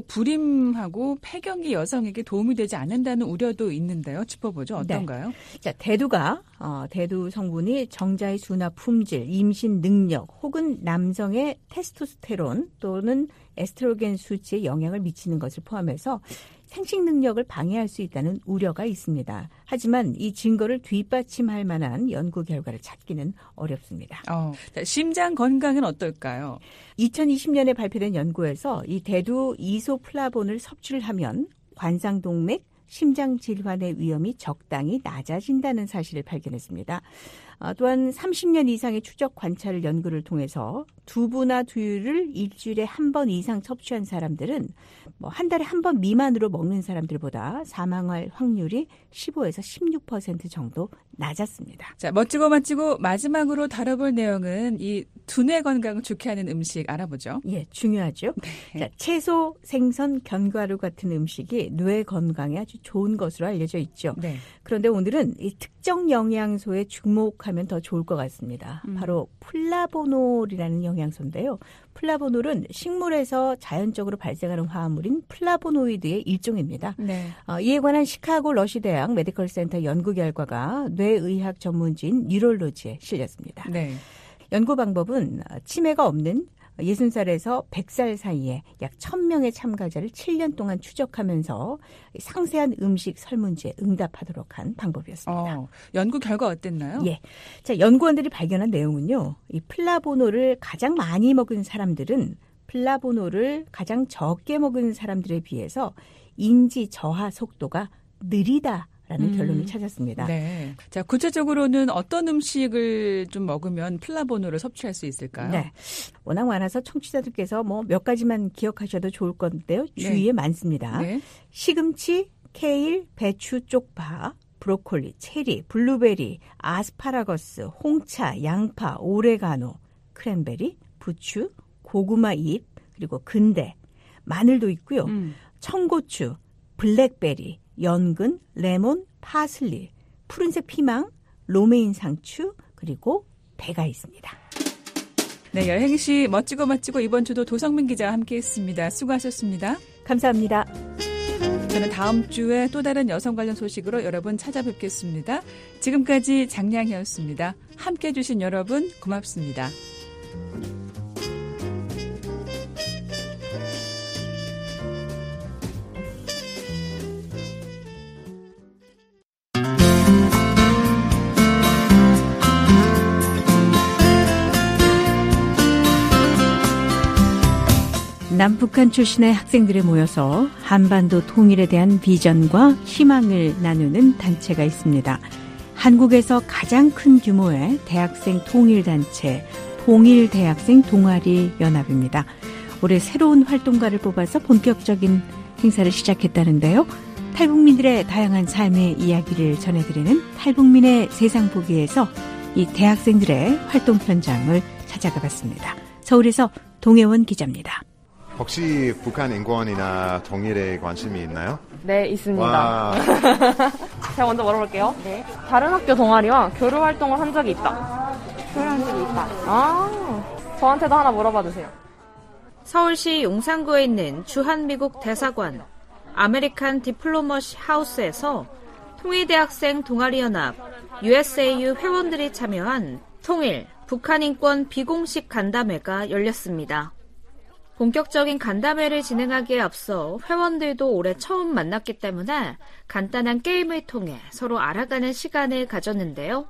불임하고 폐경기 여성에게 도움이 되지 않는다는 우려도 있는데요. 짚어보죠. 어떤가요? 네. 자, 대두가 어, 대두 성분이 정자의 수나 품질, 임신 능력 혹은 남성의 테스토스테론 또는 에스트로겐 수치에 영향을 미치는 것을 포함해서 생식 능력을 방해할 수 있다는 우려가 있습니다. 하지만 이 증거를 뒷받침할 만한 연구 결과를 찾기는 어렵습니다. 어, 자, 심장 건강은 어떨까요? 이천이십 년에 발표된 연구에서 이 대두 이소플라본을 섭취를 하면 관상동맥, 심장 질환의 위험이 적당히 낮아진다는 사실을 발견했습니다. 어, 또한 삼십 년 이상의 추적 관찰 연구를 통해서 두부나 두유를 일주일에 한 번 이상 섭취한 사람들은 뭐 한 달에 한 번 미만으로 먹는 사람들보다 사망할 확률이 십오에서 십육 퍼센트 정도 낮았습니다. 자, 멋지고 멋지고 마지막으로 다뤄볼 내용은 이 두뇌 건강을 좋게 하는 음식 알아보죠. 예, 중요하죠. 네. 자, 채소, 생선, 견과류 같은 음식이 뇌 건강에 아주 좋은 것으로 알려져 있죠. 네. 그런데 오늘은 이 특정 영양소에 주목하면 더 좋을 것 같습니다. 음. 바로 플라보놀이라는 영양소인데요. 플라보놀은 식물에서 자연적으로 발생하는 화합물인 플라보노이드의 일종입니다. 네. 어, 이에 관한 시카고 러시대학 메디컬 센터 연구 결과가 뇌의학 전문지인 뉴럴로지에 실렸습니다. 네. 연구 방법은 치매가 없는 예순 살에서 백 살 사이에 약 천 명의 참가자를 칠 년 동안 추적하면서 상세한 음식 설문지에 응답하도록 한 방법이었습니다. 어, 연구 결과 어땠나요? 예. 자, 연구원들이 발견한 내용은요. 이 플라보놀을 가장 많이 먹은 사람들은 플라보놀을 가장 적게 먹은 사람들에 비해서 인지 저하 속도가 느리다. 라는 음. 결론을 찾았습니다. 네. 자, 구체적으로는 어떤 음식을 좀 먹으면 플라보놀을 섭취할 수 있을까요? 네. 워낙 많아서 청취자들께서 뭐 몇 가지만 기억하셔도 좋을 건데요. 주위에 네. 많습니다. 네. 시금치, 케일, 배추, 쪽파, 브로콜리, 체리, 블루베리, 아스파라거스, 홍차, 양파, 오레가노, 크랜베리, 부추, 고구마 잎, 그리고 근대, 마늘도 있고요. 음. 청고추, 블랙베리, 연근, 레몬, 파슬리, 푸른색 피망, 로메인 상추, 그리고 배가 있습니다. 네, 여행시 멋지고 멋지고 이번 주도 도성민 기자와 함께했습니다. 수고하셨습니다. 감사합니다. 저는 다음 주에 또 다른 여성 관련 소식으로 여러분 찾아뵙겠습니다. 지금까지 장량이었습니다. 함께해 주신 여러분 고맙습니다. 남북한 출신의 학생들이 모여서 한반도 통일에 대한 비전과 희망을 나누는 단체가 있습니다. 한국에서 가장 큰 규모의 대학생 통일단체 통일대학생 동아리 연합입니다. 올해 새로운 활동가를 뽑아서 본격적인 행사를 시작했다는데요. 탈북민들의 다양한 삶의 이야기를 전해드리는 탈북민의 세상 보기에서 이 대학생들의 활동 현장을 찾아가 봤습니다. 서울에서 동혜원 기자입니다. 혹시 북한 인권이나 통일에 관심이 있나요? 네, 있습니다. 와. 제가 먼저 물어볼게요. 네. 다른 학교 동아리와 교류 활동을 한 적이 있다. 교류한 적이 있다. 아, 저한테도 하나 물어봐 주세요. 서울시 용산구에 있는 주한미국 대사관 아메리칸 디플로머시 하우스에서 통일대학생 동아리연합 유에스에이유 회원들이 참여한 통일, 북한인권 비공식 간담회가 열렸습니다. 본격적인 간담회를 진행하기에 앞서 회원들도 올해 처음 만났기 때문에 간단한 게임을 통해 서로 알아가는 시간을 가졌는데요.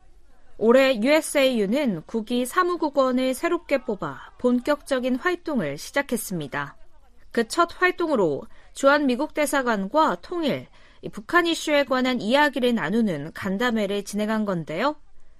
올해 유에스에이유는 국기 사무국원을 새롭게 뽑아 본격적인 활동을 시작했습니다. 그 첫 활동으로 주한미국 대사관과 통일, 북한 이슈에 관한 이야기를 나누는 간담회를 진행한 건데요.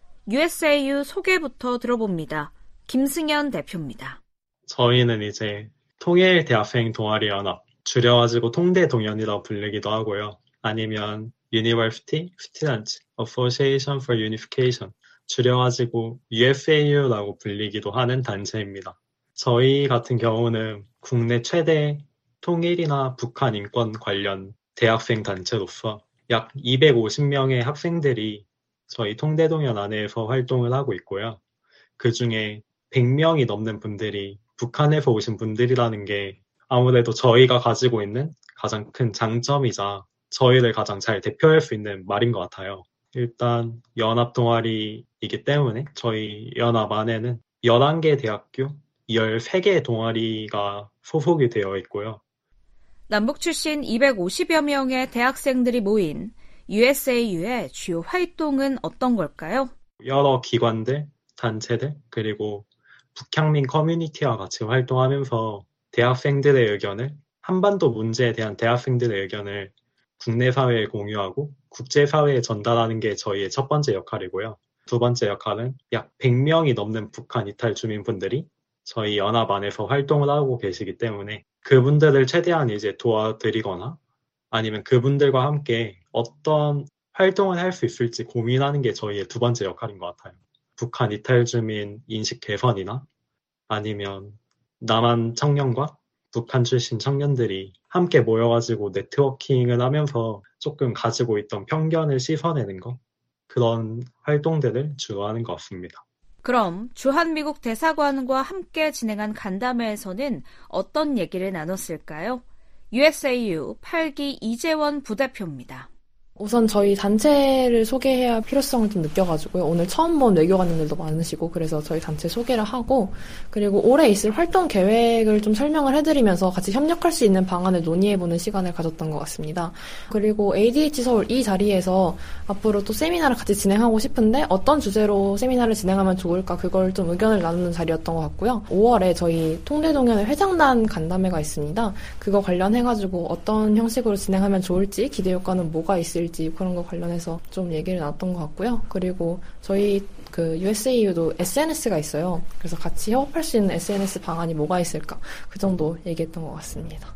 유에스에이유 소개부터 들어봅니다. 김승현 대표입니다. 저희는 이제 통일대학생 동아리연합, 줄여가지고 통대동연이라고 불리기도 하고요. 아니면 University Student Association for Unification, 줄여가지고 유에스에이유라고 불리기도 하는 단체입니다. 저희 같은 경우는 국내 최대 통일이나 북한 인권 관련 대학생 단체로서 약 이백오십 명의 학생들이 저희 통대동연 안에서 활동을 하고 있고요. 그 중에 백 명이 넘는 분들이 북한에서 오신 분들이라는 게 아무래도 저희가 가지고 있는 가장 큰 장점이자 저희를 가장 잘 대표할 수 있는 말인 것 같아요. 일단 연합 동아리이기 때문에 저희 연합 안에는 열한 개 대학교, 열세 개 동아리가 소속이 되어 있고요. 남북 출신 이백오십여 명의 대학생들이 모인 유에스에이유의 주요 활동은 어떤 걸까요? 여러 기관들, 단체들, 그리고 북향민 커뮤니티와 같이 활동하면서 대학생들의 의견을, 한반도 문제에 대한 대학생들의 의견을 국내 사회에 공유하고 국제사회에 전달하는 게 저희의 첫 번째 역할이고요. 두 번째 역할은 약 백 명이 넘는 북한 이탈 주민분들이 저희 연합 안에서 활동을 하고 계시기 때문에 그분들을 최대한 이제 도와드리거나 아니면 그분들과 함께 어떤 활동을 할 수 있을지 고민하는 게 저희의 두 번째 역할인 것 같아요. 북한 이탈 주민 인식 개선이나 아니면 남한 청년과 북한 출신 청년들이 함께 모여가지고 네트워킹을 하면서 조금 가지고 있던 편견을 씻어내는 것, 그런 활동들을 주로 하는 것 같습니다. 그럼 주한미국 대사관과 함께 진행한 간담회에서는 어떤 얘기를 나눴을까요? 유에스에이유 팔 기 이재원 부대표입니다. 우선 저희 단체를 소개해야 할 필요성을 좀 느껴가지고요. 오늘 처음 본 외교관님들도 많으시고 그래서 저희 단체 소개를 하고 그리고 올해 있을 활동 계획을 좀 설명을 해드리면서 같이 협력할 수 있는 방안을 논의해보는 시간을 가졌던 것 같습니다. 그리고 에이디에이치 서울 이 자리에서 앞으로 또 세미나를 같이 진행하고 싶은데 어떤 주제로 세미나를 진행하면 좋을까 그걸 좀 의견을 나누는 자리였던 것 같고요. 오월에 저희 통대동연회 회장단 간담회가 있습니다. 그거 관련해가지고 어떤 형식으로 진행하면 좋을지 기대 효과는 뭐가 있을지 그런 거 관련해서 좀 얘기를 나눴던 것 같고요. 그리고 저희 그 유에스에이유도 에스엔에스가 있어요. 그래서 같이 협업할 수 있는 에스엔에스 방안이 뭐가 있을까 그 정도 얘기했던 것 같습니다.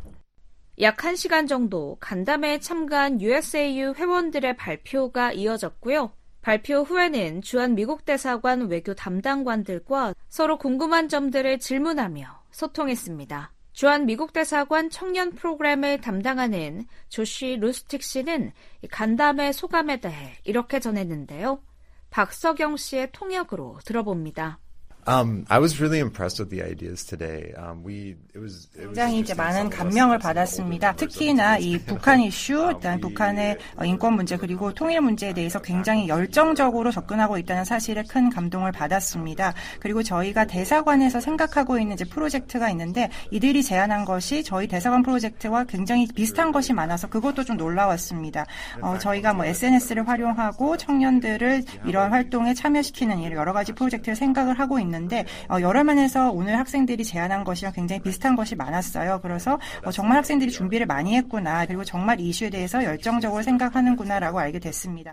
약 한 시간 정도 간담회에 참가한 유에스에이유 회원들의 발표가 이어졌고요. 발표 후에는 주한미국 대사관 외교 담당관들과 서로 궁금한 점들을 질문하며 소통했습니다. 주한미국 대사관 청년 프로그램을 담당하는 조시 루스틱 씨는 간담회 소감에 대해 이렇게 전했는데요. 박석영 씨의 통역으로 들어봅니다. Um, I was really impressed with the ideas today. Um, we, it was, it was 굉장히 이제 많은 감명을 받았습니다. 특히나 이 북한 이슈, 일단 북한의 인권 문제 그리고 통일 문제에 대해서 굉장히 열정적으로 접근하고 있다는 사실에 큰 감동을 받았습니다. 그리고 저희가 대사관에서 생각하고 있는 이제 프로젝트가 있는데 이들이 제안한 것이 저희 대사관 프로젝트와 굉장히 비슷한 것이 많아서 그것도 좀 놀라웠습니다. 어, 저희가 뭐 에스엔에스를 활용하고 청년들을 이런 활동에 참여시키는 여러 가지 프로젝트를 생각을 하고 있는 있는데 어, 여러 면에서 오늘 학생들이 제안한 것이랑 굉장히 비슷한 것이 많았어요. 그래서 어, 정말 학생들이 준비를 많이 했구나. 그리고 정말 이 이슈에 대해서 열정적으로 생각하는구나라고 알게 됐습니다.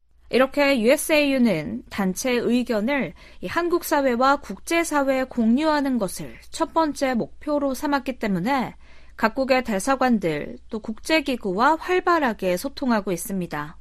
이렇게 유에스에이유는 단체의 의견을 한국 사회와 국제사회에 공유하는 것을 첫 번째 목표로 삼았기 때문에 각국의 대사관들 또 국제기구와 활발하게 소통하고 있습니다.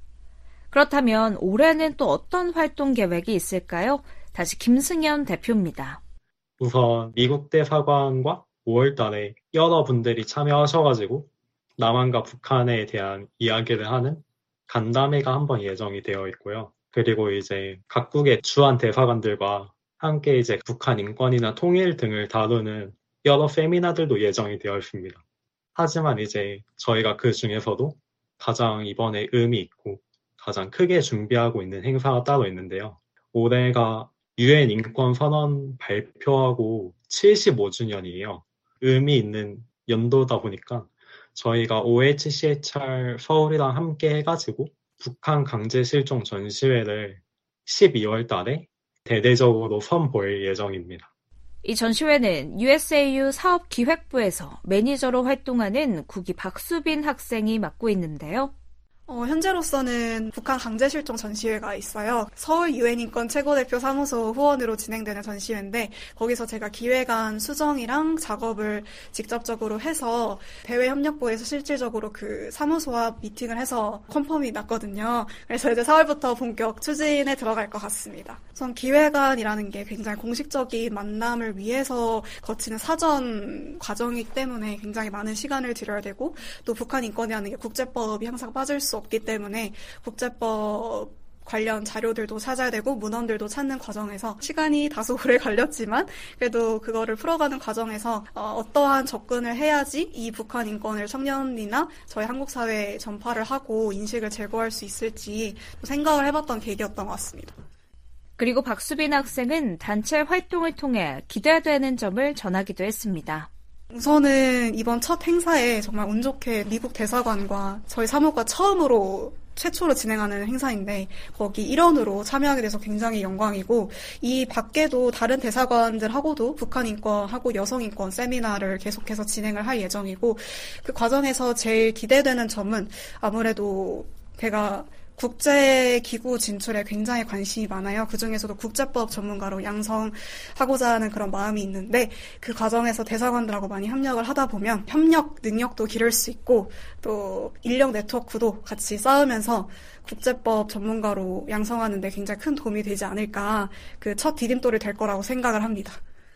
그렇다면 올해는 또 어떤 활동 계획이 있을까요? 다시 김승현 대표입니다. 우선 미국 대사관과 오월 달에 여러분들이 참여하셔가지고 남한과 북한에 대한 이야기를 하는 간담회가 한번 예정이 되어 있고요. 그리고 이제 각국의 주한 대사관들과 함께 이제 북한 인권이나 통일 등을 다루는 여러 세미나들도 예정이 되어 있습니다. 하지만 이제 저희가 그 중에서도 가장 이번에 의미 있고 가장 크게 준비하고 있는 행사가 따로 있는데요. 올해가 유엔 인권 선언 발표하고 칠십오 주년이에요. 의미 있는 연도다 보니까 저희가 오에이치씨에이치알 서울이랑 함께 해가지고 북한 강제 실종 전시회를 십이월 달에 대대적으로 선보일 예정입니다. 이 전시회는 유에스에이유 사업기획부에서 매니저로 활동하는 국기 박수빈 학생이 맡고 있는데요. 어, 현재로서는 북한 강제실종 전시회가 있어요. 서울 유엔인권 최고대표 사무소 후원으로 진행되는 전시회인데 거기서 제가 기획안 수정이랑 작업을 직접적으로 해서 대외협력부에서 실질적으로 그 사무소와 미팅을 해서 컨펌이 났거든요. 그래서 이제 사월부터 본격 추진에 들어갈 것 같습니다. 우선 기획안이라는 게 굉장히 공식적인 만남을 위해서 거치는 사전 과정이기 때문에 굉장히 많은 시간을 들여야 되고 또 북한 인권이라는 게 국제법이 항상 빠질 수 없기 때문에 국제법 관련 자료들도 찾아야 되고 문헌들도 찾는 과정에서 시간이 다소 오래 걸렸지만 그래도 그거를 풀어가는 과정에서 어, 어떠한 접근을 해야지 이 북한 인권을 청년이나 저희 한국 사회에 전파를 하고 인식을 제고할 수 있을지 생각을 해봤던 계기였던 것 같습니다. 그리고 박수빈 학생은 단체 활동을 통해 기대되는 점을 전하기도 했습니다. 우선은 이번 첫 행사에 정말 운 좋게 미국 대사관과 저희 사무과 처음으로 최초로 진행하는 행사인데 거기 일원으로 참여하게 돼서 굉장히 영광이고 이 밖에도 다른 대사관들하고도 북한 인권하고 여성 인권 세미나를 계속해서 진행을 할 예정이고 그 과정에서 제일 기대되는 점은 아무래도 제가 국제기구 진출에 굉장히 관심이 많아요. 그중에서도 국제법 전문가로 양성하고자 하는 그런 마음이 있는데 그 과정에서 대사관들하고 많이 협력을 하다 보면 협력 능력도 기를 수 있고 또 인력 네트워크도 같이 쌓으면서 국제법 전문가로 양성하는 데 굉장히 큰 도움이 되지 않을까 그 첫 디딤돌이 될 거라고 생각을 합니다.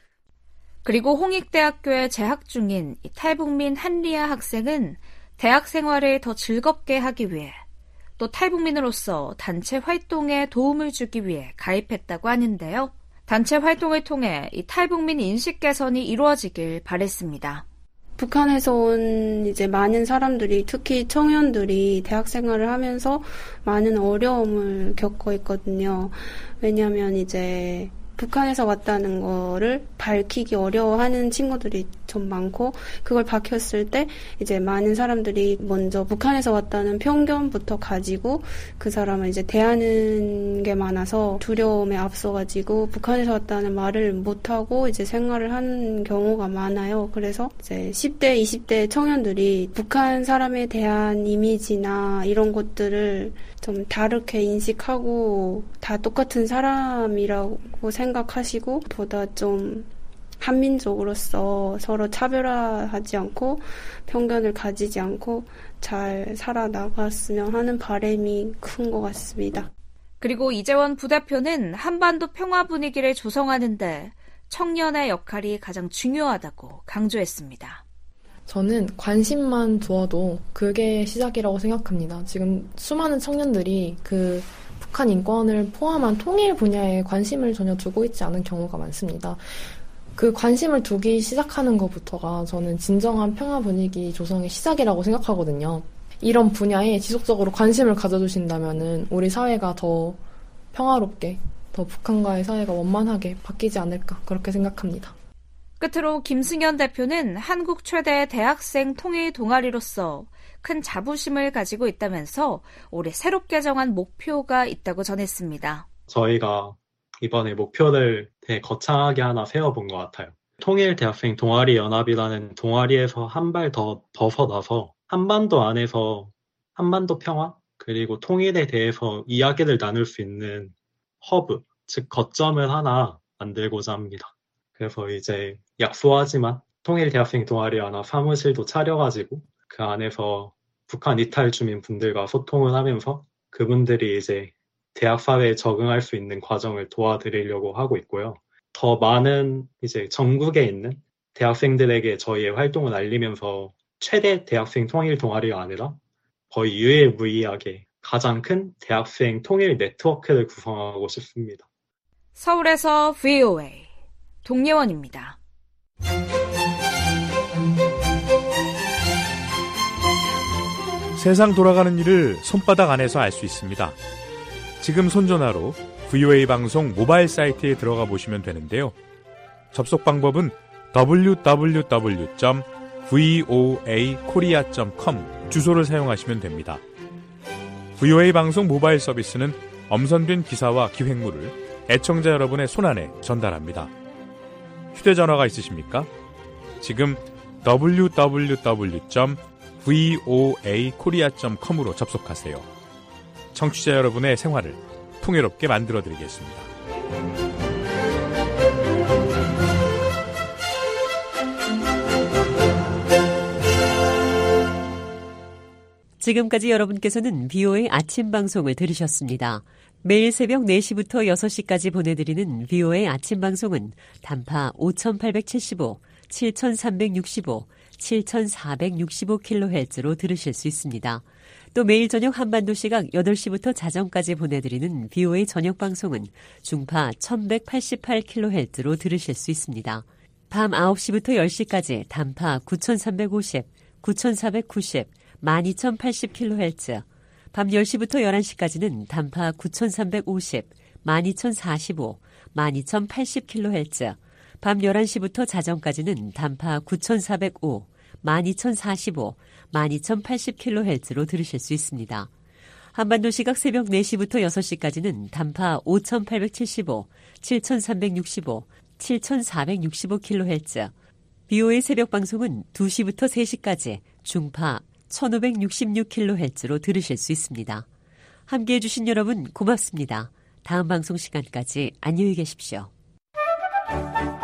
그리고 홍익대학교에 재학 중인 탈북민 한리아 학생은 대학 생활을 더 즐겁게 하기 위해 또 탈북민으로서 단체 활동에 도움을 주기 위해 가입했다고 하는데요. 단체 활동을 통해 이 탈북민 인식 개선이 이루어지길 바랬습니다. 북한에서 온 이제 많은 사람들이 특히 청년들이 대학 생활을 하면서 많은 어려움을 겪고 있거든요. 왜냐하면 이제 북한에서 왔다는 거를 밝히기 어려워하는 친구들이 좀 많고 그걸 밝혔을 때 이제 많은 사람들이 먼저 북한에서 왔다는 편견부터 가지고 그 사람을 이제 대하는 게 많아서 두려움에 앞서가지고 북한에서 왔다는 말을 못하고 이제 생활을 하는 경우가 많아요. 그래서 이제 십 대, 이십 대 청년들이 북한 사람에 대한 이미지나 이런 것들을 좀 다르게 인식하고 다 똑같은 사람이라고 생각하시고 보다 좀 한민족으로서 서로 차별화하지 않고 편견을 가지지 않고 잘 살아나갔으면 하는 바람이 큰 것 같습니다. 그리고 이재원 부대표는 한반도 평화 분위기를 조성하는데 청년의 역할이 가장 중요하다고 강조했습니다. 저는 관심만 두어도 그게 시작이라고 생각합니다. 지금 수많은 청년들이 그 북한 인권을 포함한 통일 분야에 관심을 전혀 두고 있지 않은 경우가 많습니다. 그 관심을 두기 시작하는 것부터가 저는 진정한 평화 분위기 조성의 시작이라고 생각하거든요. 이런 분야에 지속적으로 관심을 가져주신다면은 우리 사회가 더 평화롭게, 더 북한과의 사회가 원만하게 바뀌지 않을까 그렇게 생각합니다. 끝으로 김승현 대표는 한국 최대 대학생 통일 동아리로서 큰 자부심을 가지고 있다면서 올해 새롭게 정한 목표가 있다고 전했습니다. 저희가 이번에 목표를 되게 거창하게 하나 세워본 것 같아요. 통일대학생 동아리연합이라는 동아리에서 한 발 더 벗어나서 한반도 안에서 한반도 평화 그리고 통일에 대해서 이야기를 나눌 수 있는 허브, 즉 거점을 하나 만들고자 합니다. 그래서 이제 약소하지만 통일대학생 동아리연합 사무실도 차려가지고 그 안에서 북한 이탈 주민 분들과 소통을 하면서 그분들이 이제 대학 사회에 적응할 수 있는 과정을 도와드리려고 하고 있고요. 더 많은 이제 전국에 있는 대학생들에게 저희의 활동을 알리면서 최대 대학생 통일 동아리가 아니라 거의 유일무이하게 가장 큰 대학생 통일 네트워크를 구성하고 싶습니다. 서울에서 브이오에이 동예원입니다. 세상 돌아가는 일을 손바닥 안에서 알 수 있습니다. 지금 손전화로 브이오에이 방송 모바일 사이트에 들어가 보시면 되는데요. 접속 방법은 더블유 더블유 더블유 점 브이오에이 코리아 점 컴 주소를 사용하시면 됩니다. 브이오에이 방송 모바일 서비스는 엄선된 기사와 기획물을 애청자 여러분의 손안에 전달합니다. 휴대전화가 있으십니까? 지금 더블유 더블유 더블유 점 브이오에이 코리아 점 컴으로 접속하세요. 청취자 여러분의 생활을 풍요롭게 만들어드리겠습니다. 지금까지 여러분께서는 비오에이 아침 방송을 들으셨습니다. 매일 새벽 네 시부터 여섯 시까지 보내드리는 비오에이 아침 방송은 단파 오천팔백칠십오, 칠천삼백육십오, 칠천사백육십오 킬로헤르츠로 들으실 수 있습니다. 또 매일 저녁 한반도 시각 여덟 시부터 자정까지 보내드리는 비오에이 저녁 방송은 중파 천백팔십팔 킬로헤르츠로 들으실 수 있습니다. 밤 아홉 시부터 열 시까지 단파 구천삼백오십, 구천사백구십, 만 이천팔십 킬로헤르츠, 밤 열 시부터 열한 시까지는 단파 구천삼백오십, 만 이천사십오, 만 이천팔십 킬로헤르츠, 밤 열한 시부터 자정까지는 단파 구천사백오, 만 이천사십오, 만 이천팔십 킬로헤르츠로 들으실 수 있습니다. 한반도 시각 새벽 네 시부터 여섯 시까지는 단파 오천팔백칠십오, 칠천삼백육십오, 칠천사백육십오 킬로헤르츠, 비오에이 새벽 방송은 두 시부터 세 시까지 중파 천오백육십육 킬로헤르츠로 들으실 수 있습니다. 함께해 주신 여러분 고맙습니다. 다음 방송 시간까지 안녕히 계십시오.